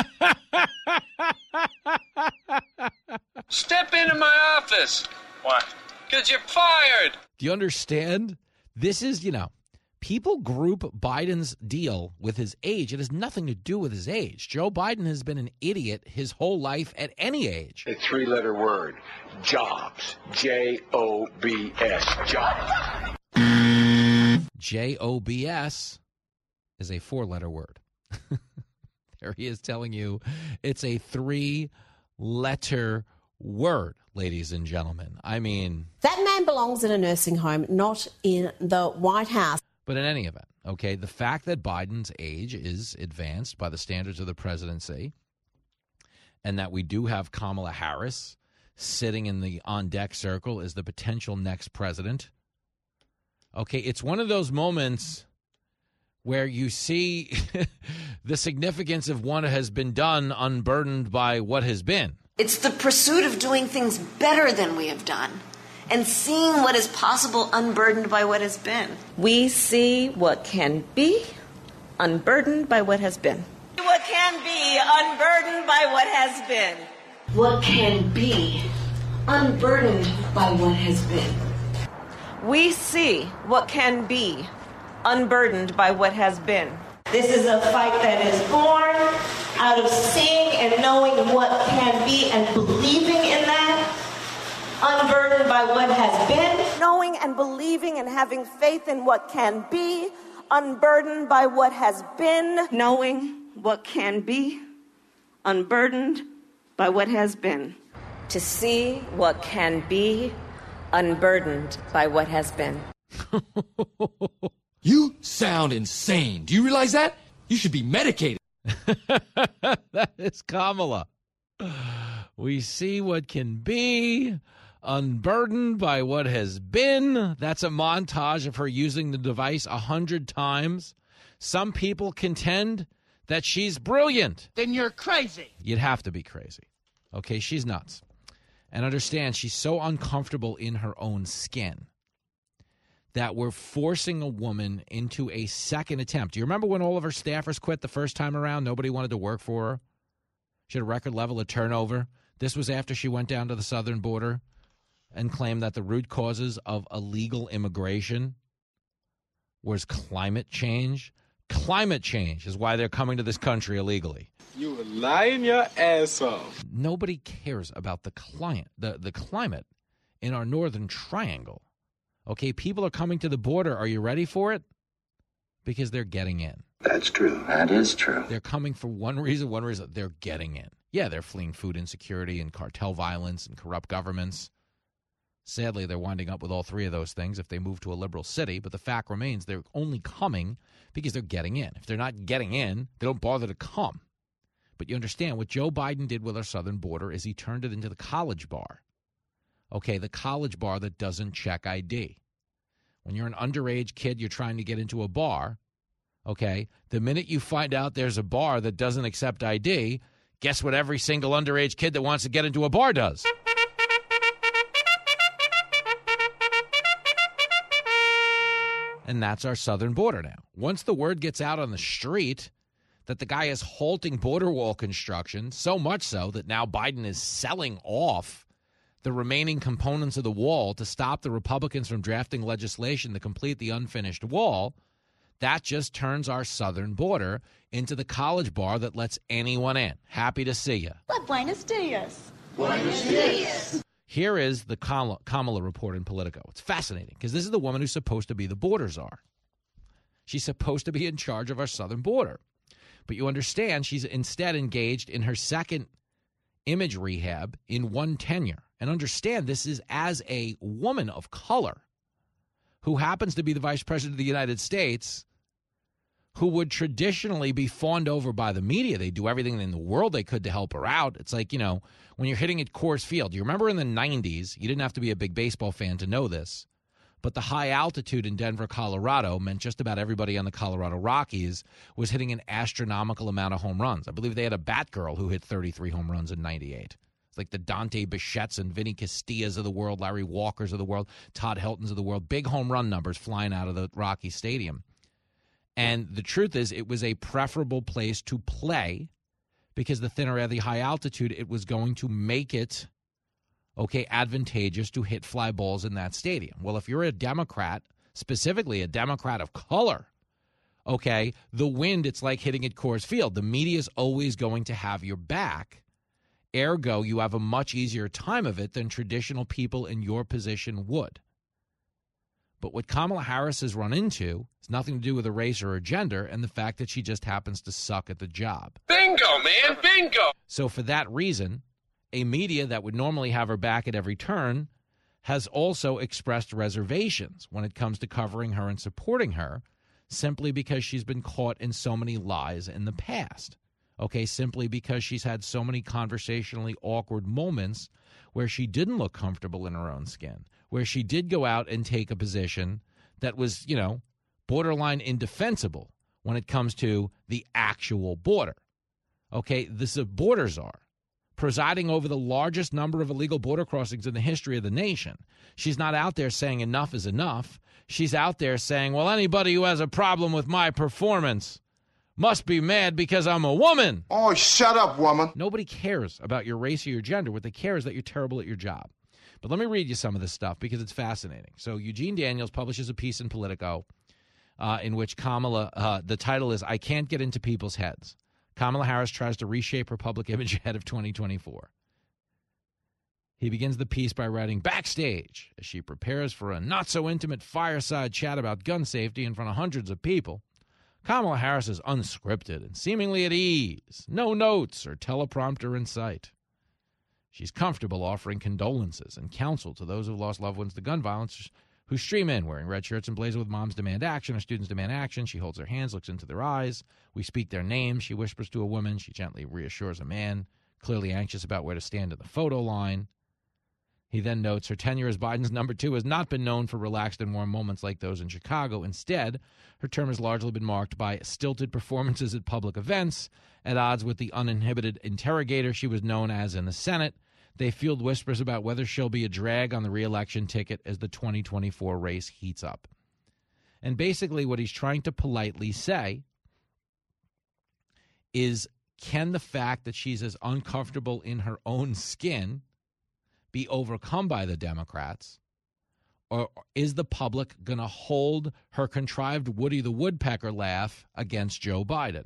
Step into my office. Why? Because you're fired. Do you understand? This is, people group Biden's deal with his age. It has nothing to do with his age. Joe Biden has been an idiot his whole life at any age. A 3-letter word. Jobs. J-O-B-S. Jobs. J-O-B-S is a 4-letter word. There he is telling you it's a 3-letter word, ladies and gentlemen. I mean, that man belongs in a nursing home, not in the White House. But in any event, Okay, the fact that Biden's age is advanced by the standards of the presidency and that we do have Kamala Harris sitting in the on-deck circle as the potential next president. Okay, it's one of those moments where you see the significance of what has been done unburdened by what has been. It's the pursuit of doing things better than we have done and seeing what is possible unburdened by what has been. We see what can be unburdened by what has been. What can be unburdened by what has been. What can be unburdened by what has been. We see what can be unburdened by what has been. This is a fight that is born out of seeing and knowing what can be and believing in that, unburdened by what has been. Knowing and believing and having faith in what can be, unburdened by what has been. Knowing what can be, unburdened by what has been. To see what can be, unburdened by what has been. You sound insane. Do you realize that? You should be medicated. That is Kamala. We see what can be, unburdened by what has been. That's a montage of her using the device 100 times. Some people contend that she's brilliant. Then you're crazy. You'd have to be crazy. Okay, she's nuts. And understand, she's so uncomfortable in her own skin that we're forcing a woman into a second attempt. Do you remember when all of her staffers quit the first time around? Nobody wanted to work for her. She had a record level of turnover. This was after she went down to the southern border and claimed that the root causes of illegal immigration was climate change. Climate change is why they're coming to this country illegally. You were lying your ass off. Nobody cares about the climate in our northern triangle. Okay, people are coming to the border. Are you ready for it? Because they're getting in. That's true. That is true. They're coming for one reason. They're getting in. Yeah, they're fleeing food insecurity and cartel violence and corrupt governments. Sadly, they're winding up with all three of those things if they move to a liberal city. But the fact remains they're only coming because they're getting in. If they're not getting in, they don't bother to come. But you understand, what Joe Biden did with our southern border is he turned it into the college bar. Okay, the college bar that doesn't check ID. When you're an underage kid, you're trying to get into a bar, okay, the minute you find out there's a bar that doesn't accept ID, guess what every single underage kid that wants to get into a bar does? And that's our southern border now. Once the word gets out on the street that the guy is halting border wall construction, so much so that now Biden is selling off the remaining components of the wall to stop the Republicans from drafting legislation to complete the unfinished wall, that just turns our southern border into the college bar that lets anyone in. Happy to see you. Well, buenos dias. Buenos dias. Here is the Kamala report in Politico. It's fascinating because this is the woman who's supposed to be the border czar. She's supposed to be in charge of our southern border. But you understand she's instead engaged in her second image rehab in one tenure. And understand this is as a woman of color who happens to be the vice president of the United States, who would traditionally be fawned over by the media. They do everything in the world they could to help her out. It's like, you know, when you're hitting at Coors Field, you remember in the 90s, you didn't have to be a big baseball fan to know this, but the high altitude in Denver, Colorado meant just about everybody on the Colorado Rockies was hitting an astronomical amount of home runs. I believe they had a Batgirl who hit 33 home runs in 98. It's like the Dante Bichette's and Vinny Castillas of the world, Larry Walkers of the world, Todd Helton's of the world. Big home run numbers flying out of the Rocky Stadium. And the truth is it was a preferable place to play because the thinner air, the high altitude, it was going to make it, okay, advantageous to hit fly balls in that stadium. Well, if you're a Democrat, specifically a Democrat of color, okay, the wind, it's like hitting at Coors Field. The media is always going to have your back. Ergo, you have a much easier time of it than traditional people in your position would. But what Kamala Harris has run into has nothing to do with a race or a gender and the fact that she just happens to suck at the job. Bingo, man, bingo. So for that reason, a media that would normally have her back at every turn has also expressed reservations when it comes to covering her and supporting her, simply because she's been caught in so many lies in the past. Okay, simply because she's had so many conversationally awkward moments where she didn't look comfortable in her own skin, where she did go out and take a position that was, borderline indefensible when it comes to the actual border. Okay, this is a border czar presiding over the largest number of illegal border crossings in the history of the nation. She's not out there saying enough is enough. She's out there saying, well, anybody who has a problem with my performance must be mad because I'm a woman. Oh, shut up, woman. Nobody cares about your race or your gender. What they care is that you're terrible at your job. But let me read you some of this stuff because it's fascinating. So Eugene Daniels publishes a piece in Politico in which Kamala, the title is, I Can't Get Into People's Heads. Kamala Harris tries to reshape her public image ahead of 2024. He begins the piece by writing, backstage, as she prepares for a not-so-intimate fireside chat about gun safety in front of hundreds of people, Kamala Harris is unscripted and seemingly at ease, no notes or teleprompter in sight. She's comfortable offering condolences and counsel to those who've lost loved ones to gun violence who stream in wearing red shirts and blazing with Moms Demand Action or Students Demand Action. She holds their hands, looks into their eyes. We speak their names. She whispers to a woman. She gently reassures a man, clearly anxious about where to stand in the photo line. He then notes her tenure as Biden's number 2 has not been known for relaxed and warm moments like those in Chicago. Instead, her term has largely been marked by stilted performances at public events, at odds with the uninhibited interrogator she was known as in the Senate. They field whispers about whether she'll be a drag on the re-election ticket as the 2024 race heats up. And basically what he's trying to politely say is, can the fact that she's as uncomfortable in her own skin be overcome by the Democrats, or is the public going to hold her contrived Woody the Woodpecker laugh against Joe Biden?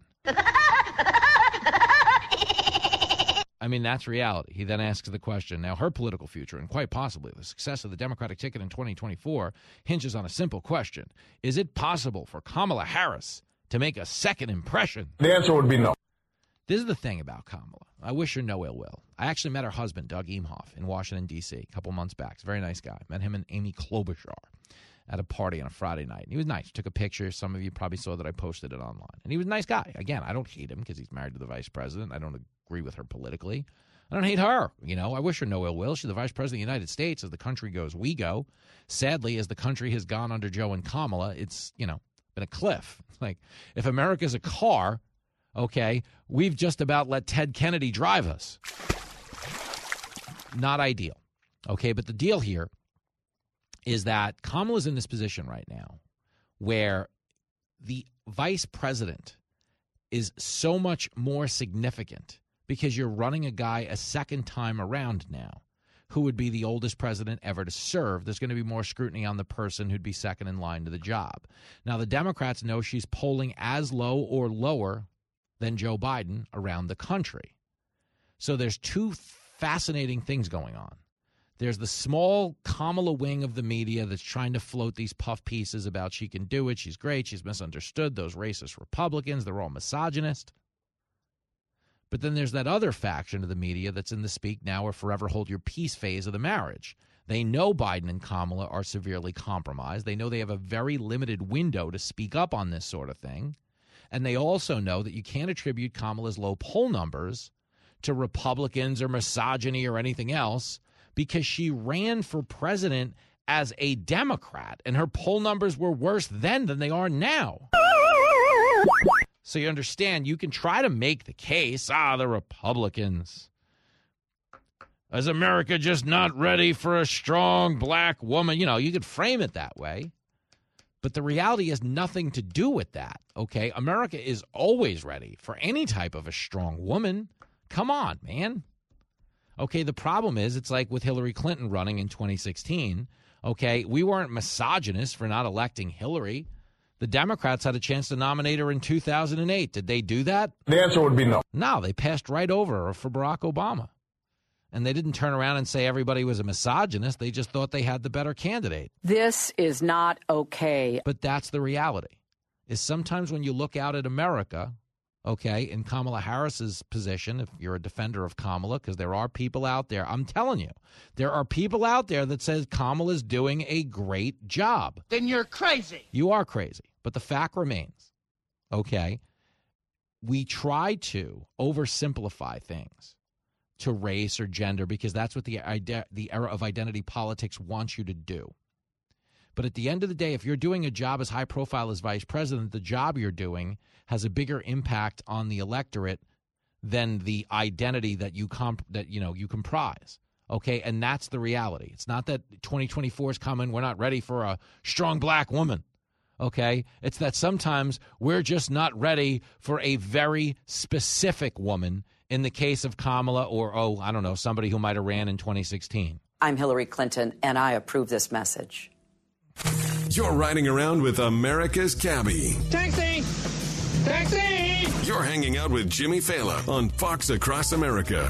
I mean, that's reality. He then asks the question, now her political future, and quite possibly the success of the Democratic ticket in 2024, hinges on a simple question. Is it possible for Kamala Harris to make a second impression? The answer would be no. This is the thing about Kamala. I wish her no ill will. I actually met her husband, Doug Emhoff, in Washington, D.C. a couple months back. He's a very nice guy. Met him and Amy Klobuchar at a party on a Friday night. And he was nice. Took a picture. Some of you probably saw that I posted it online. And he was a nice guy. Again, I don't hate him because he's married to the vice president. I don't agree with her politically. I don't hate her. I wish her no ill will. She's the vice president of the United States. As the country goes, we go. Sadly, as the country has gone under Joe and Kamala, it's, been a cliff. Like, if America's a car, okay, we've just about let Ted Kennedy drive us. Not ideal. Okay, but the deal here is that Kamala's in this position right now where the vice president is so much more significant because you're running a guy a second time around now who would be the oldest president ever to serve. There's going to be more scrutiny on the person who'd be second in line to the job. Now, the Democrats know she's polling as low or lower than Joe Biden around the country. So there's two fascinating things going on. There's the small Kamala wing of the media that's trying to float these puff pieces about she can do it, she's great, she's misunderstood, those racist Republicans, they're all misogynist. But then there's that other faction of the media that's in the speak now or forever hold your peace phase of the marriage. They know Biden and Kamala are severely compromised. They know they have a very limited window to speak up on this sort of thing. And they also know that you can't attribute Kamala's low poll numbers to Republicans or misogyny or anything else because she ran for president as a Democrat, and her poll numbers were worse then than they are now. So you understand, you can try to make the case, the Republicans. Is America just not ready for a strong black woman? You could frame it that way. But the reality has nothing to do with that, okay? America is always ready for any type of a strong woman. Come on, man. Okay, the problem is it's like with Hillary Clinton running in 2016. Okay, we weren't misogynists for not electing Hillary. The Democrats had a chance to nominate her in 2008. Did they do that? The answer would be no. No, they passed right over her for Barack Obama. And they didn't turn around and say everybody was a misogynist. They just thought they had the better candidate. This is not okay. But that's the reality, is sometimes when you look out at America, okay, in Kamala Harris's position, if you're a defender of Kamala, because there are people out there, I'm telling you, there are people out there that says Kamala's doing a great job. Then you're crazy. You are crazy. But the fact remains, okay, we try to oversimplify things to race or gender because that's what the era of identity politics wants you to do. But at the end of the day, if you're doing a job as high profile as vice president, the job you're doing has a bigger impact on the electorate than the identity that you comprise. Okay, and that's the reality. It's not that 2024 is coming. We're not ready for a strong black woman. Okay, it's that sometimes we're just not ready for a very specific woman. In the case of Kamala, or I don't know, somebody who might have ran in 2016. I'm Hillary Clinton, and I approve this message. You're riding around with America's cabbie. Taxi! Taxi! You're hanging out with Jimmy Fallon on Fox Across America.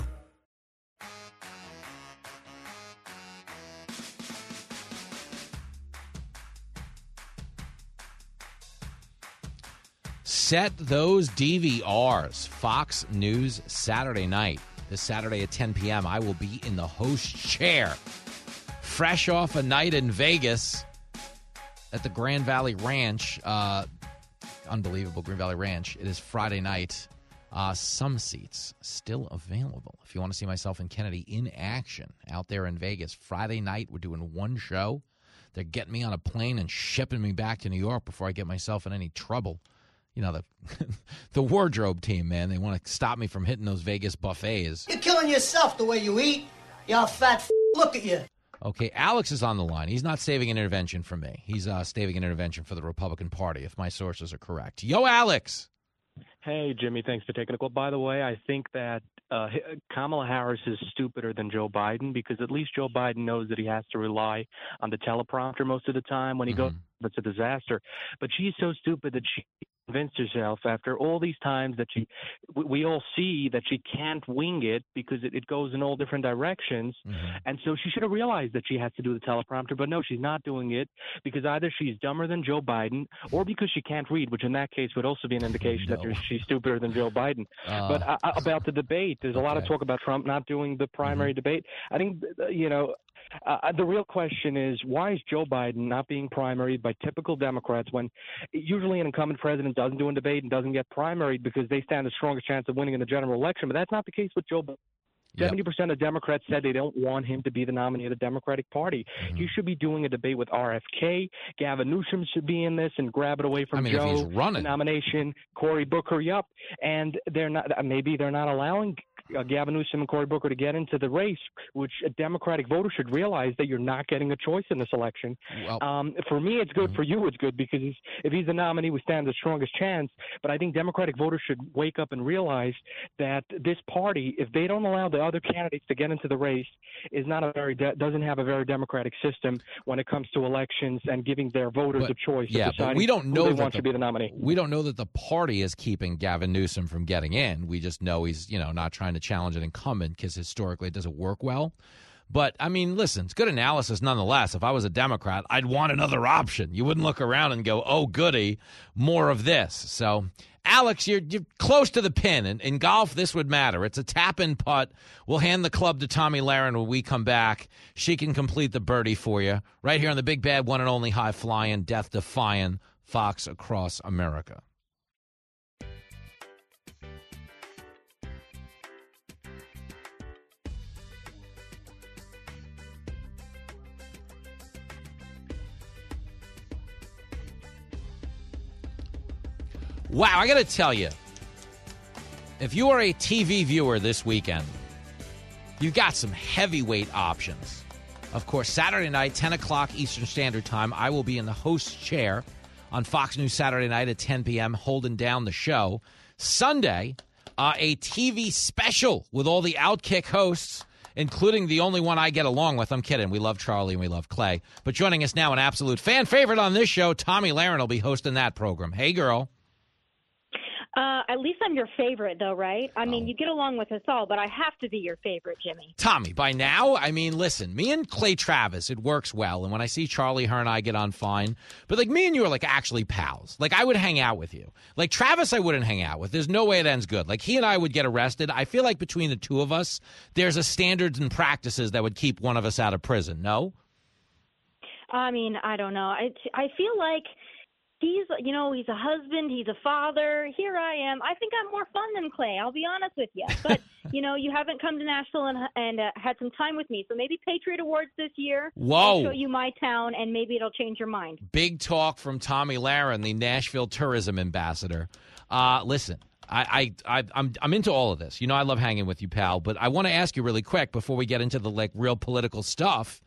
Set those DVRs. Fox News Saturday night. This Saturday at 10 p.m., I will be in the host chair. Fresh off a night in Vegas at the Grand Valley Ranch. Unbelievable, Grand Valley Ranch. It is Friday night. Some seats still available. If you want to see myself and Kennedy in action out there in Vegas, Friday night, we're doing one show. They're getting me on a plane and shipping me back to New York before I get myself in any trouble. You know, the wardrobe team, man, they want to stop me from hitting those Vegas buffets. You're killing yourself the way you eat. You fat look at you. Okay, Alex is on the line. He's not saving an intervention for me. He's saving an intervention for the Republican Party, if my sources are correct. Yo, Alex. Hey, Jimmy, thanks for taking the call. By the way, I think that Kamala Harris is stupider than Joe Biden because at least Joe Biden knows that he has to rely on the teleprompter most of the time when he goes. It's a disaster. But she's so stupid that she convinced herself after all these times that we all see that she can't wing it because it goes in all different directions. And so she should have realized that she has to do the teleprompter. But no, she's not doing it because either she's dumber than Joe Biden or because she can't read, which in that case would also be an indication that she's stupider than Joe Biden. But about the debate, there's a lot of talk about Trump not doing the primary debate. I think, the real question is, why is Joe Biden not being primaried by typical Democrats when usually an incumbent president doesn't do a debate and doesn't get primaried because they stand the strongest chance of winning in the general election? But that's not the case with Joe Biden. 70% of Democrats said they don't want him to be the nominee of the Democratic Party. He should be doing a debate with RFK. Gavin Newsom should be in this and grab it away from Joe. If he's running. The nomination, Cory Booker, and they're not. Maybe they're not allowing Gavin Newsom and Cory Booker to get into the race, which a Democratic voter should realize that you're not getting a choice in this election. Well, for me, it's good. For you, it's good because if he's the nominee, we stand the strongest chance. But I think Democratic voters should wake up and realize that this party, if they don't allow the other candidates to get into the race, is not doesn't have a very democratic system when it comes to elections and giving their voters a choice. Yeah, of deciding but we don't know who they that want to be the nominee. We don't know that the party is keeping Gavin Newsom from getting in. We just know he's not trying to challenge an incumbent because historically it doesn't work well. But, I mean, listen, it's good analysis nonetheless. If I was a Democrat, I'd want another option. You wouldn't look around and go, oh, goody, more of this. So, Alex, you're close to the pin. In golf, this would matter. It's a tap-in putt. We'll hand the club to Tomi Lahren when we come back. She can complete the birdie for you right here on the big bad one and only high-flying, death-defying Fox Across America. Wow, I got to tell you, if you are a TV viewer this weekend, you've got some heavyweight options. Of course, Saturday night, 10 o'clock Eastern Standard Time, I will be in the host chair on Fox News Saturday night at 10 p.m. holding down the show. Sunday, a TV special with all the Outkick hosts, including the only one I get along with. I'm kidding. We love Charlie and we love Clay. But joining us now, an absolute fan favorite on this show, Tomi Lahren will be hosting that program. Hey, girl. At least I'm your favorite, though, right? I mean, you get along with us all, but I have to be your favorite, Jimmy. Tommy, by now, I mean, listen, me and Clay Travis, it works well. And when I see Charlie, her and I get on fine. But, like, me and you are, like, actually pals. Like, I would hang out with you. Like, Travis, I wouldn't hang out with. There's no way it ends good. Like, he and I would get arrested. I feel like between the two of us, there's a standards and practices that would keep one of us out of prison, no? I mean, I don't know. I feel like he's a husband, he's a father. Here I am. I think I'm more fun than Clay, I'll be honest with you. But, you haven't come to Nashville and had some time with me. So maybe Patriot Awards this year. Whoa. I'll show you my town, and maybe it'll change your mind. Big talk from Tommy Lahren, the Nashville tourism ambassador. Listen, I'm into all of this. I love hanging with you, pal. But I want to ask you really quick before we get into the real political stuff.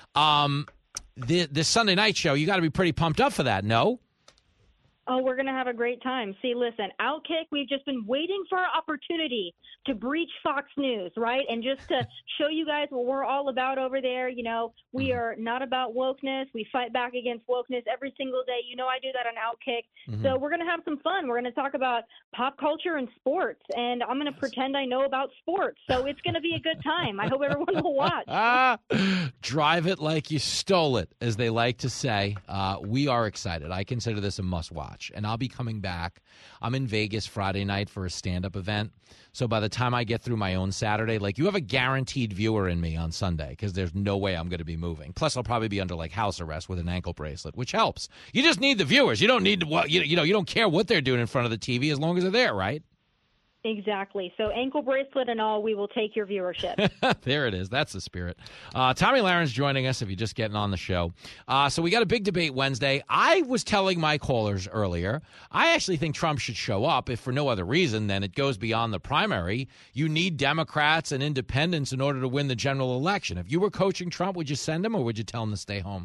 This Sunday night show, you got to be pretty pumped up for that, no? Oh, we're going to have a great time. See, listen, Outkick, we've just been waiting for our opportunity to breach Fox News, right? And just to show you guys what we're all about over there. We are not about wokeness. We fight back against wokeness every single day. I do that on Outkick. Mm-hmm. So we're going to have some fun. We're going to talk about pop culture and sports, and I'm going to pretend I know about sports. So it's going to be a good time. I hope everyone will watch. Drive it like you stole it, as they like to say. We are excited. I consider this a must-watch. And I'll be coming back. I'm in Vegas Friday night for a stand-up event. So by the time I get through my own Saturday, you have a guaranteed viewer in me on Sunday because there's no way I'm going to be moving. Plus, I'll probably be under house arrest with an ankle bracelet, which helps. You just need the viewers. You don't need to, you don't care what they're doing in front of the TV as long as they're there, right? Exactly. So ankle bracelet and all, we will take your viewership. There it is. That's the spirit. Tommy Lahren's joining us if you're just getting on the show. So we got a big debate Wednesday. I was telling my callers earlier, I actually think Trump should show up, if for no other reason than it goes beyond the primary. You need Democrats and independents in order to win the general election. If you were coaching Trump, would you send him or would you tell him to stay home?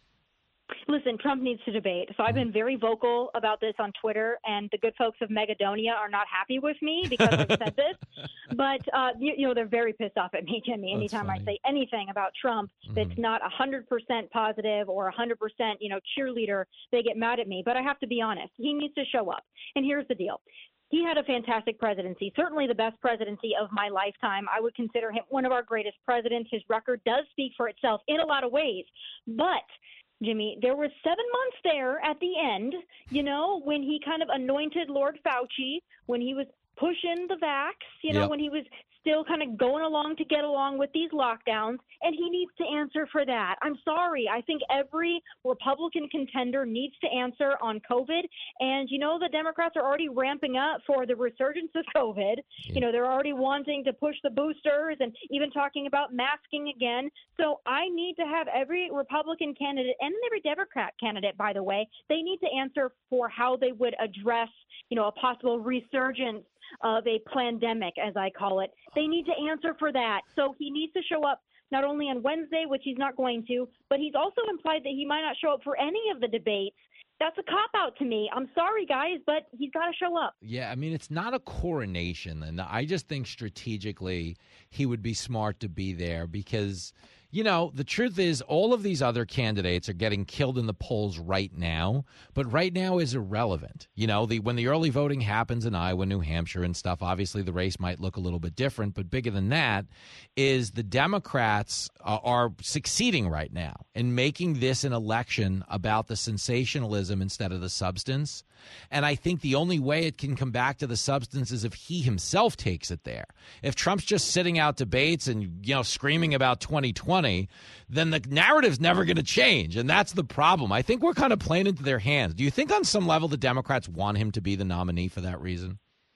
Listen, Trump needs to debate. So I've been very vocal about this on Twitter, and the good folks of Megadonia are not happy with me because I've said this. But, they're very pissed off at me, Jimmy, anytime I say anything about Trump that's not 100% positive or 100%, cheerleader, they get mad at me. But I have to be honest. He needs to show up. And here's the deal. He had a fantastic presidency, certainly the best presidency of my lifetime. I would consider him one of our greatest presidents. His record does speak for itself in a lot of ways. But Jimmy, there were 7 months there at the end, when he kind of anointed Lord Fauci, when he was pushing the vax, when he was still kind of going along to get along with these lockdowns, and he needs to answer for that. I'm sorry. I think every Republican contender needs to answer on COVID, and the Democrats are already ramping up for the resurgence of COVID. They're already wanting to push the boosters and even talking about masking again. So I need to have every Republican candidate and every Democrat candidate, by the way, they need to answer for how they would address, a possible resurgence of a pandemic, as I call it. They need to answer for that. So he needs to show up not only on Wednesday, which he's not going to, but he's also implied that he might not show up for any of the debates. That's a cop-out to me. I'm sorry, guys, but he's got to show up. Yeah, I mean, it's not a coronation, and I just think strategically he would be smart to be there because – the truth is all of these other candidates are getting killed in the polls right now, but right now is irrelevant. When the early voting happens in Iowa, New Hampshire and stuff, obviously the race might look a little bit different, but bigger than that is the Democrats are succeeding right now in making this an election about the sensationalism instead of the substance. And I think the only way it can come back to the substance is if he himself takes it there. If Trump's just sitting out debates and, screaming about 2020, then the narrative's never going to change. And that's the problem. I think we're kind of playing into their hands. Do you think on some level the Democrats want him to be the nominee for that reason?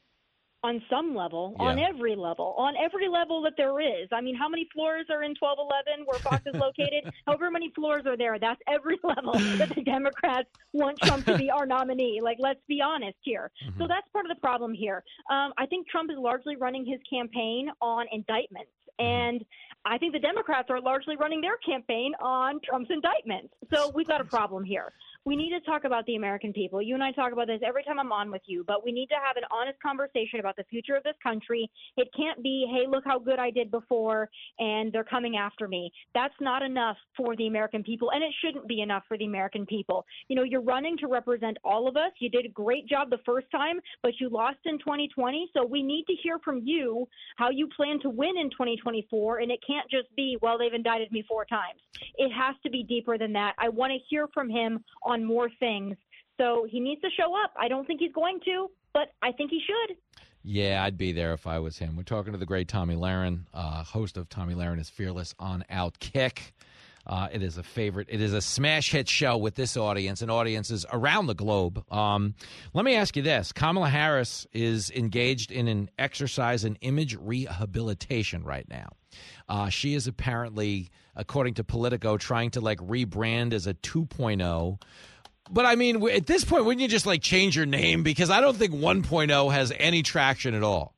On some level, on every level that there is. I mean, how many floors are in 1211 where Fox is located? However many floors are there, that's every level that the Democrats want Trump to be our nominee. Let's be honest here. Mm-hmm. So that's part of the problem here. I think Trump is largely running his campaign on indictments. And I think the Democrats are largely running their campaign on Trump's indictments. So we've got a problem here. We need to talk about the American people. You and I talk about this every time I'm on with you, but we need to have an honest conversation about the future of this country. It can't be, hey, look how good I did before, and they're coming after me. That's not enough for the American people, and it shouldn't be enough for the American people. You know, you're running to represent all of us. You did a great job the first time, but you lost in 2020, so we need to hear from you how you plan to win in 2024, and it can't just be, well, they've indicted me 4 times. It has to be deeper than that. I want to hear from him on more things. So he needs to show up. I don't think he's going to, but I think he should. Yeah, I'd be there if I was him. We're talking to the great Tomi Lahren, host of Tomi Lahren is Fearless on Outkick. It is a favorite. It is a smash hit show with this audience and audiences around the globe. Let me ask you this. Kamala Harris is engaged in an exercise in image rehabilitation right now. She is apparently, according to Politico, trying to rebrand as a 2.0. But I mean, at this point, wouldn't you just change your name? Because I don't think 1.0 has any traction at all.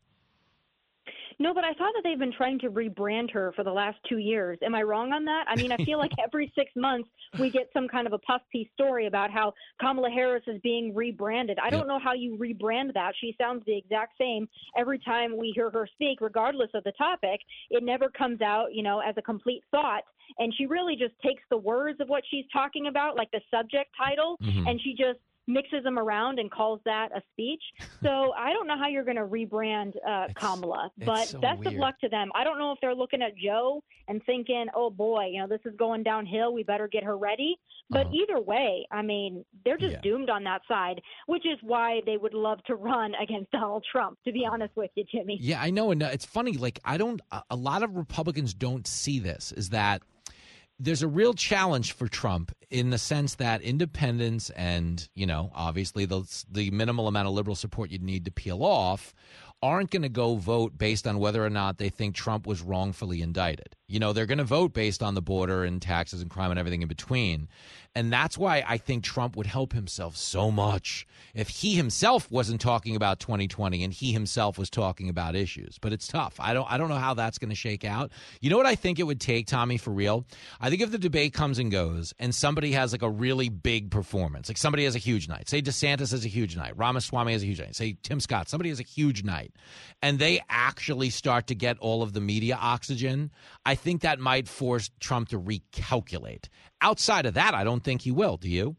No, but I thought that they've been trying to rebrand her for the last 2 years. Am I wrong on that? I mean, I feel like every 6 months we get some kind of a puff piece story about how Kamala Harris is being rebranded. I don't know how you rebrand that. She sounds the exact same every time we hear her speak, regardless of the topic. It never comes out, as a complete thought. And she really just takes the words of what she's talking about, like the subject title, and she just mixes them around and calls that a speech. So I don't know how you're going to rebrand Kamala, but so best weird. Of luck to them. I don't know if they're looking at Joe and thinking, oh boy, this is going downhill. We better get her ready. But either way, I mean, they're just doomed on that side, which is why they would love to run against Donald Trump, to be honest with you, Jimmy. Yeah, I know. And it's funny, a lot of Republicans don't see this, is that there's a real challenge for Trump in the sense that independents and, obviously the minimal amount of liberal support you'd need to peel off aren't going to go vote based on whether or not they think Trump was wrongfully indicted. They're going to vote based on the border and taxes and crime and everything in between. And that's why I think Trump would help himself so much if he himself wasn't talking about 2020 and he himself was talking about issues. But it's tough. I don't know how that's going to shake out. You know what I think it would take, Tommy, for real? I think if the debate comes and goes and somebody has a really big performance, like somebody has a huge night, say DeSantis has a huge night, Ramaswamy has a huge night, say Tim Scott, somebody has a huge night, and they actually start to get all of the media oxygen, I think that might force Trump to recalculate. Outside of that, I don't think he will. Do you?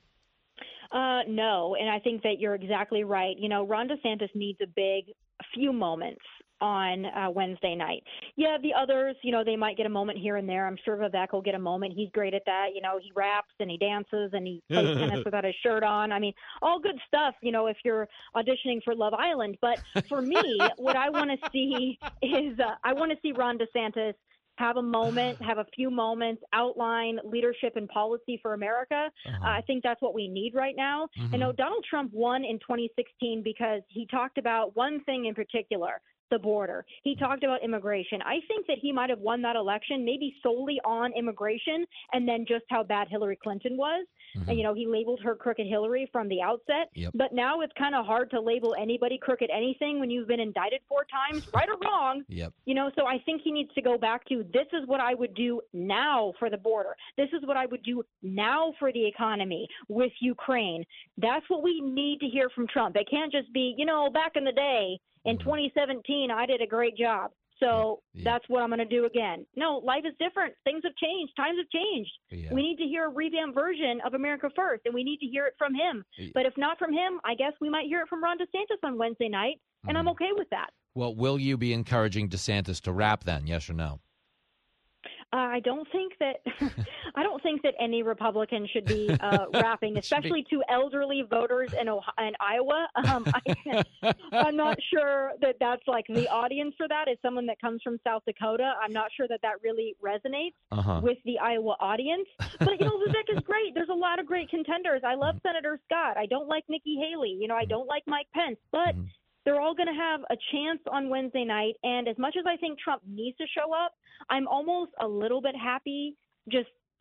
No, and I think that you're exactly right. Ron DeSantis needs a few moments on Wednesday night. Yeah, the others, they might get a moment here and there. I'm sure Vivek will get a moment. He's great at that. He raps and he dances and he plays tennis without his shirt on. I mean, all good stuff, if you're auditioning for Love Island. But for me, what I want to see is I want to see Ron DeSantis have a few moments, outline leadership and policy for America. I think that's what we need right now. I know Donald Trump won in 2016 because he talked about one thing in particular, the border. He talked about immigration. I think that he might have won that election maybe solely on immigration and then just how bad Hillary Clinton was. And, he labeled her Crooked Hillary from the outset. But now it's kind of hard to label anybody crooked anything when you've been indicted 4 times, right or wrong. So I think he needs to go back to, this is what I would do now for the border. This is what I would do now for the economy with Ukraine. That's what we need to hear from Trump. It can't just be, back in the day, in 2017, I did a great job. So that's what I'm going to do again. No, life is different. Things have changed. Times have changed. We need to hear a revamped version of America First, and we need to hear it from him. But if not from him, I guess we might hear it from Ron DeSantis on Wednesday night, and I'm okay with that. Well, will you be encouraging DeSantis to rap then, yes or no? I don't think that any Republican should be rapping, especially to elderly voters in Iowa. I'm not sure that that's the audience for that is someone that comes from South Dakota. I'm not sure that really resonates with the Iowa audience. But Vivek is great. There's a lot of great contenders. I love Senator Scott. I don't like Nikki Haley. I don't like Mike Pence, but they're all going to have a chance on Wednesday night. And as much as I think Trump needs to show up, I'm almost a little bit happy just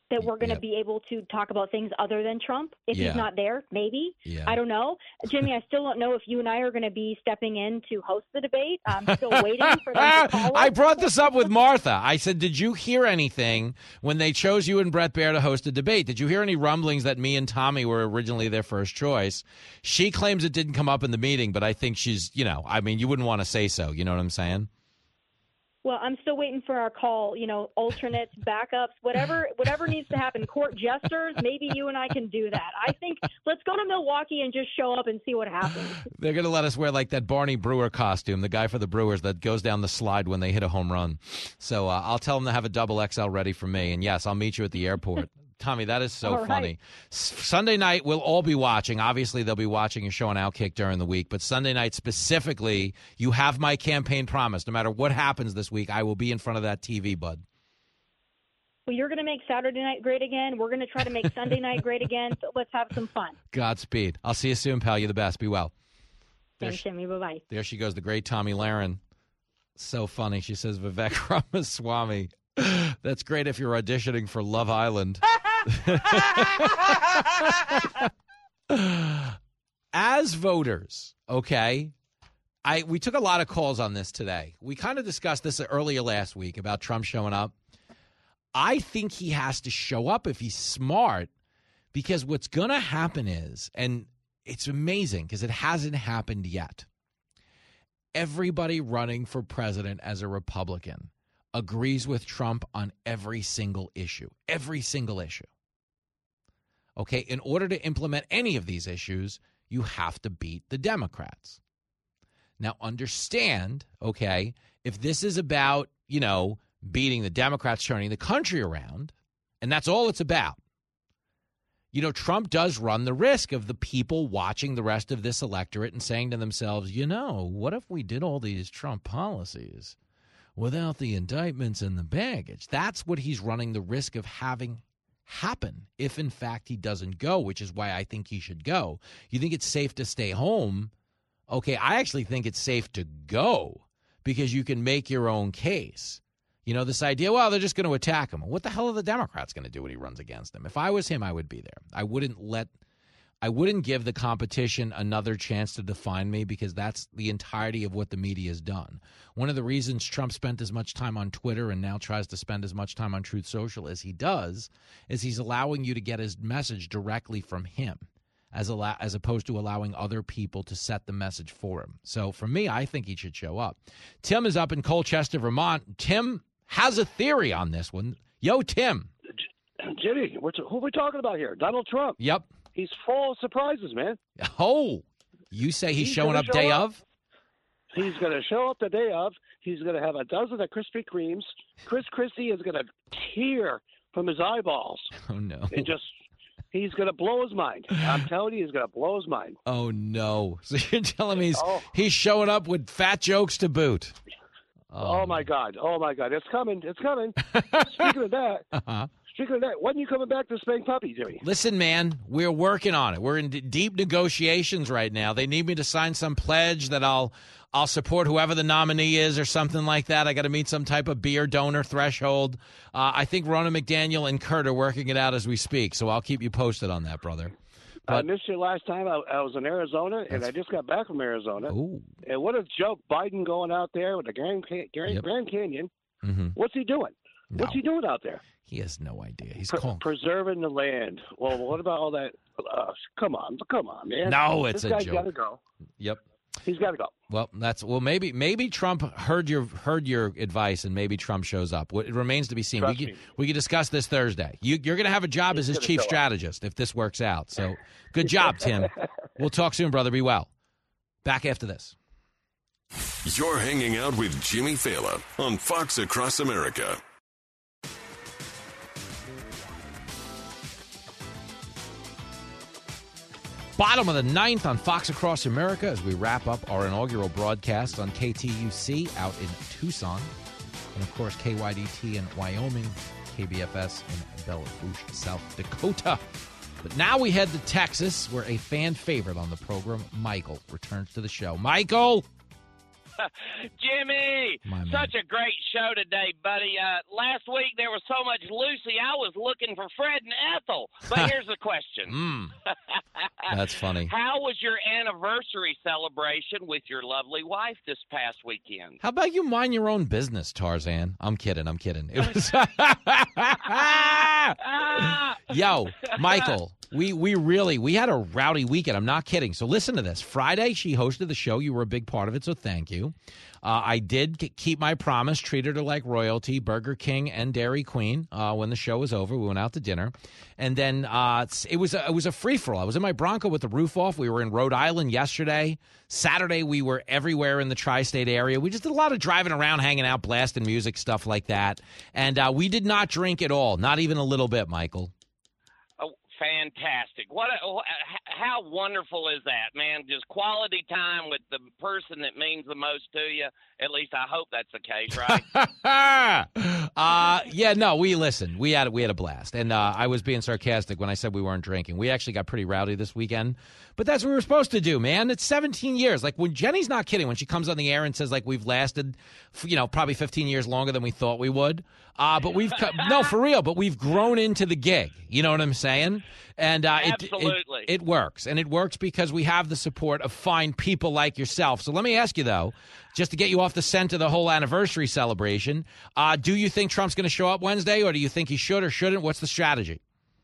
that we're going to be able to talk about things other than Trump. If he's not there, maybe. Yeah. I don't know. Jimmy, I still don't know if you and I are going to be stepping in to host the debate. I'm still waiting for them to call I us. brought this up with Martha. I said, did you hear anything when they chose you and Brett Baer to host a debate? Did you hear any rumblings that me and Tommy were originally their first choice? She claims it didn't come up in the meeting, but I think she's, you wouldn't want to say so. You know what I'm saying? Well, I'm still waiting for our call, alternates, backups, whatever needs to happen. Court jesters, maybe you and I can do that. I think let's go to Milwaukee and just show up and see what happens. They're going to let us wear like that Barney Brewer costume, the guy for the Brewers that goes down the slide when they hit a home run. So I'll tell them to have a double XL ready for me. And, yes, I'll meet you at the airport. Tommy, that is so funny. Sunday night, we'll all be watching. Obviously, they'll be watching your show on Outkick during the week. But Sunday night specifically, you have my campaign promise. No matter what happens this week, I will be in front of that TV, bud. Well, you're going to make Saturday night great again. We're going to try to make Sunday night great again. So let's have some fun. Godspeed. I'll see you soon, pal. You're the best. Be well. Thanks, Jimmy. Bye-bye. There she goes, the great Tommy Lahren. So funny. She says, Vivek Ramaswamy. That's great if you're auditioning for Love Island. As voters, okay, we took a lot of calls on this today. We kind of discussed this earlier last week about Trump showing up. I think he has to show up if he's smart, because what's going to happen is, and it's amazing because it hasn't happened yet, everybody running for president as a Republican agrees with Trump on every single issue. Okay, in order to implement any of these issues, you have to beat the Democrats. Now, understand, okay, if this is about, beating the Democrats, turning the country around, and that's all it's about, Trump does run the risk of the people watching the rest of this electorate and saying to themselves, what if we did all these Trump policies without the indictments and the baggage? That's what he's running the risk of having happen if, in fact, he doesn't go, which is why I think he should go. You think it's safe to stay home? Okay, I actually think it's safe to go because you can make your own case. This idea, well, they're just going to attack him. What the hell are the Democrats going to do when he runs against them? If I was him, I would be there. I wouldn't give the competition another chance to define me, because that's the entirety of what the media has done. One of the reasons Trump spent as much time on Twitter and now tries to spend as much time on Truth Social as he does is he's allowing you to get his message directly from him as opposed to allowing other people to set the message for him. So for me, I think he should show up. Tim is up in Colchester, Vermont. Tim has a theory on this one. Yo, Tim. Jimmy, who are we talking about here? Donald Trump. Yep. He's full of surprises, man. Oh, you say he's showing up day of? He's going to show up the day of. He's going to have a dozen of Krispy Kremes. Chris Christie is going to tear from his eyeballs. Oh, no. And he's going to blow his mind. I'm telling you, he's going to blow his mind. Oh, no. So you're telling me he's showing up with fat jokes to boot. Oh, my God. Oh, my God. It's coming. It's coming. Speaking of that, when are you coming back to spank puppy, Jimmy? Listen, man, we're working on it. We're in deep negotiations right now. They need me to sign some pledge that I'll support whoever the nominee is or something like that. I got to meet some type of beer donor threshold. I think Ronna McDaniel and Kurt are working it out as we speak, so I'll keep you posted on that, brother. But I missed you last time. I was in Arizona, and I just got back from Arizona. Ooh. And what a joke, Biden going out there with the Grand Canyon. Mm-hmm. What's he doing? No. What's he doing out there? He has no idea. He's preserving the land. Well, what about all that? Come on, man. No, it's this a guy's joke. Got to go. Yep. He's got to go. Well, maybe Trump heard your advice, and maybe Trump shows up. It remains to be seen. We can discuss this Thursday. You're going to have a job as his chief strategist if this works out. So good job, Tim. We'll talk soon, brother. Be well. Back after this. You're hanging out with Jimmy Fallon on Fox Across America. Bottom of the ninth on Fox Across America as we wrap up our inaugural broadcast on KTUC out in Tucson. And, of course, KYDT in Wyoming, KBFS in Belle Fourche, South Dakota. But now we head to Texas, where a fan favorite on the program, Michael, returns to the show. Michael! Jimmy, such a great show today, buddy. Last week there was so much Lucy, I was looking for Fred and Ethel. But here's the question. That's funny. How was your anniversary celebration with your lovely wife this past weekend? How about you mind your own business, Tarzan? I'm kidding. It was Yo, Michael, we had a rowdy weekend. I'm not kidding. So listen to this. Friday, she hosted the show. You were a big part of it, so thank you. I did keep my promise, treated her like royalty, Burger King and Dairy Queen. When the show was over, we went out to dinner. And then it was a free-for-all. I was in my Bronco with the roof off. We were in Rhode Island yesterday. Saturday, we were everywhere in the tri-state area. We just did a lot of driving around, hanging out, blasting music, stuff like that. And we did not drink at all, not even a little bit, Michael. Fantastic. How wonderful is that, man? Just quality time with the person that means the most to you. At least I hope that's the case, right? We had a blast. And I was being sarcastic when I said we weren't drinking. We actually got pretty rowdy this weekend. But that's what we were supposed to do, man. It's 17 years. Like, when Jenny's not kidding when she comes on the air and says, like, we've lasted, probably 15 years longer than we thought we would. But we've no, for real. But we've grown into the gig. You know what I'm saying? And absolutely, it works, and it works because we have the support of fine people like yourself. So let me ask you though, just to get you off the scent of the whole anniversary celebration, do you think Trump's going to show up Wednesday, or do you think he should or shouldn't? What's the strategy?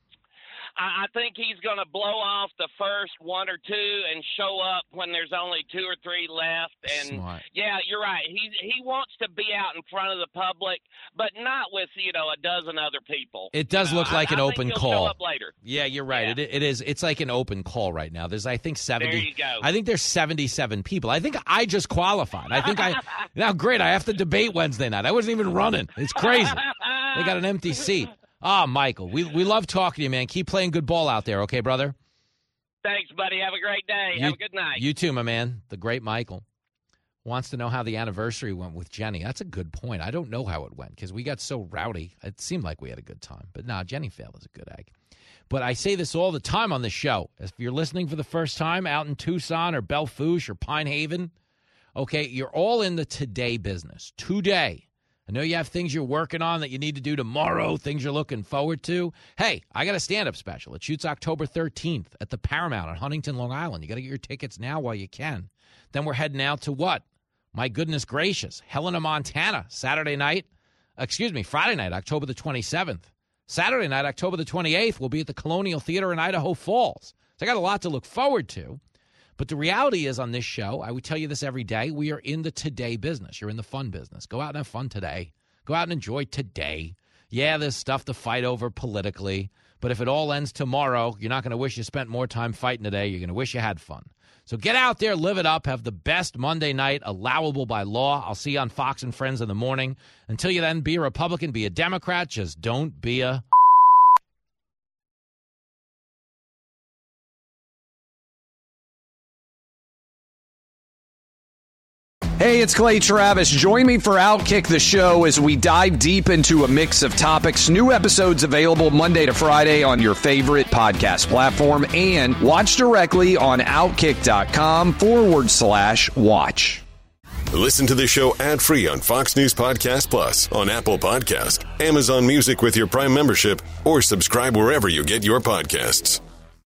I think he's going to blow off the first one or two and show up when there's only 2 or 3 left. And Smart. Yeah, you're right. He wants to be out in front of the public, but not with a dozen other people. It does look like an open think he'll call. Show up later. Yeah, you're right. Yeah. It is. It's like an open call right now. There's, I think, 70. There you go. I think there's 77 people. I think I just qualified. I think now great. I have to debate Wednesday night. I wasn't even running. It's crazy. They got an empty seat. Michael, we love talking to you, man. Keep playing good ball out there, okay, brother? Thanks, buddy. Have a great day. Have a good night. You too, my man. The great Michael wants to know how the anniversary went with Jenny. That's a good point. I don't know how it went because we got so rowdy. It seemed like we had a good time. But Jenny Fail is a good egg. But I say this all the time on the show. If you're listening for the first time out in Tucson or Belle Fourche or Pine Haven, okay, you're all in the today business. Today. I know you have things you're working on that you need to do tomorrow, things you're looking forward to. Hey, I got a stand-up special. It shoots October 13th at the Paramount on Huntington, Long Island. You got to get your tickets now while you can. Then we're heading out to what? My goodness gracious, Helena, Montana, Friday night, October the 27th. Saturday night, October the 28th, we'll be at the Colonial Theater in Idaho Falls. So I got a lot to look forward to. But the reality is on this show, I would tell you this every day, we are in the today business. You're in the fun business. Go out and have fun today. Go out and enjoy today. Yeah, there's stuff to fight over politically, but if it all ends tomorrow, you're not going to wish you spent more time fighting today. You're going to wish you had fun. So get out there, live it up, have the best Monday night allowable by law. I'll see you on Fox and Friends in the morning. Until you then, be a Republican, be a Democrat, just don't be a... Hey, it's Clay Travis. Join me for Outkick the Show as we dive deep into a mix of topics. New episodes available Monday to Friday on your favorite podcast platform and watch directly on Outkick.com/watch. Listen to the show ad-free on Fox News Podcast Plus, on Apple Podcast, Amazon Music with your Prime membership, or subscribe wherever you get your podcasts.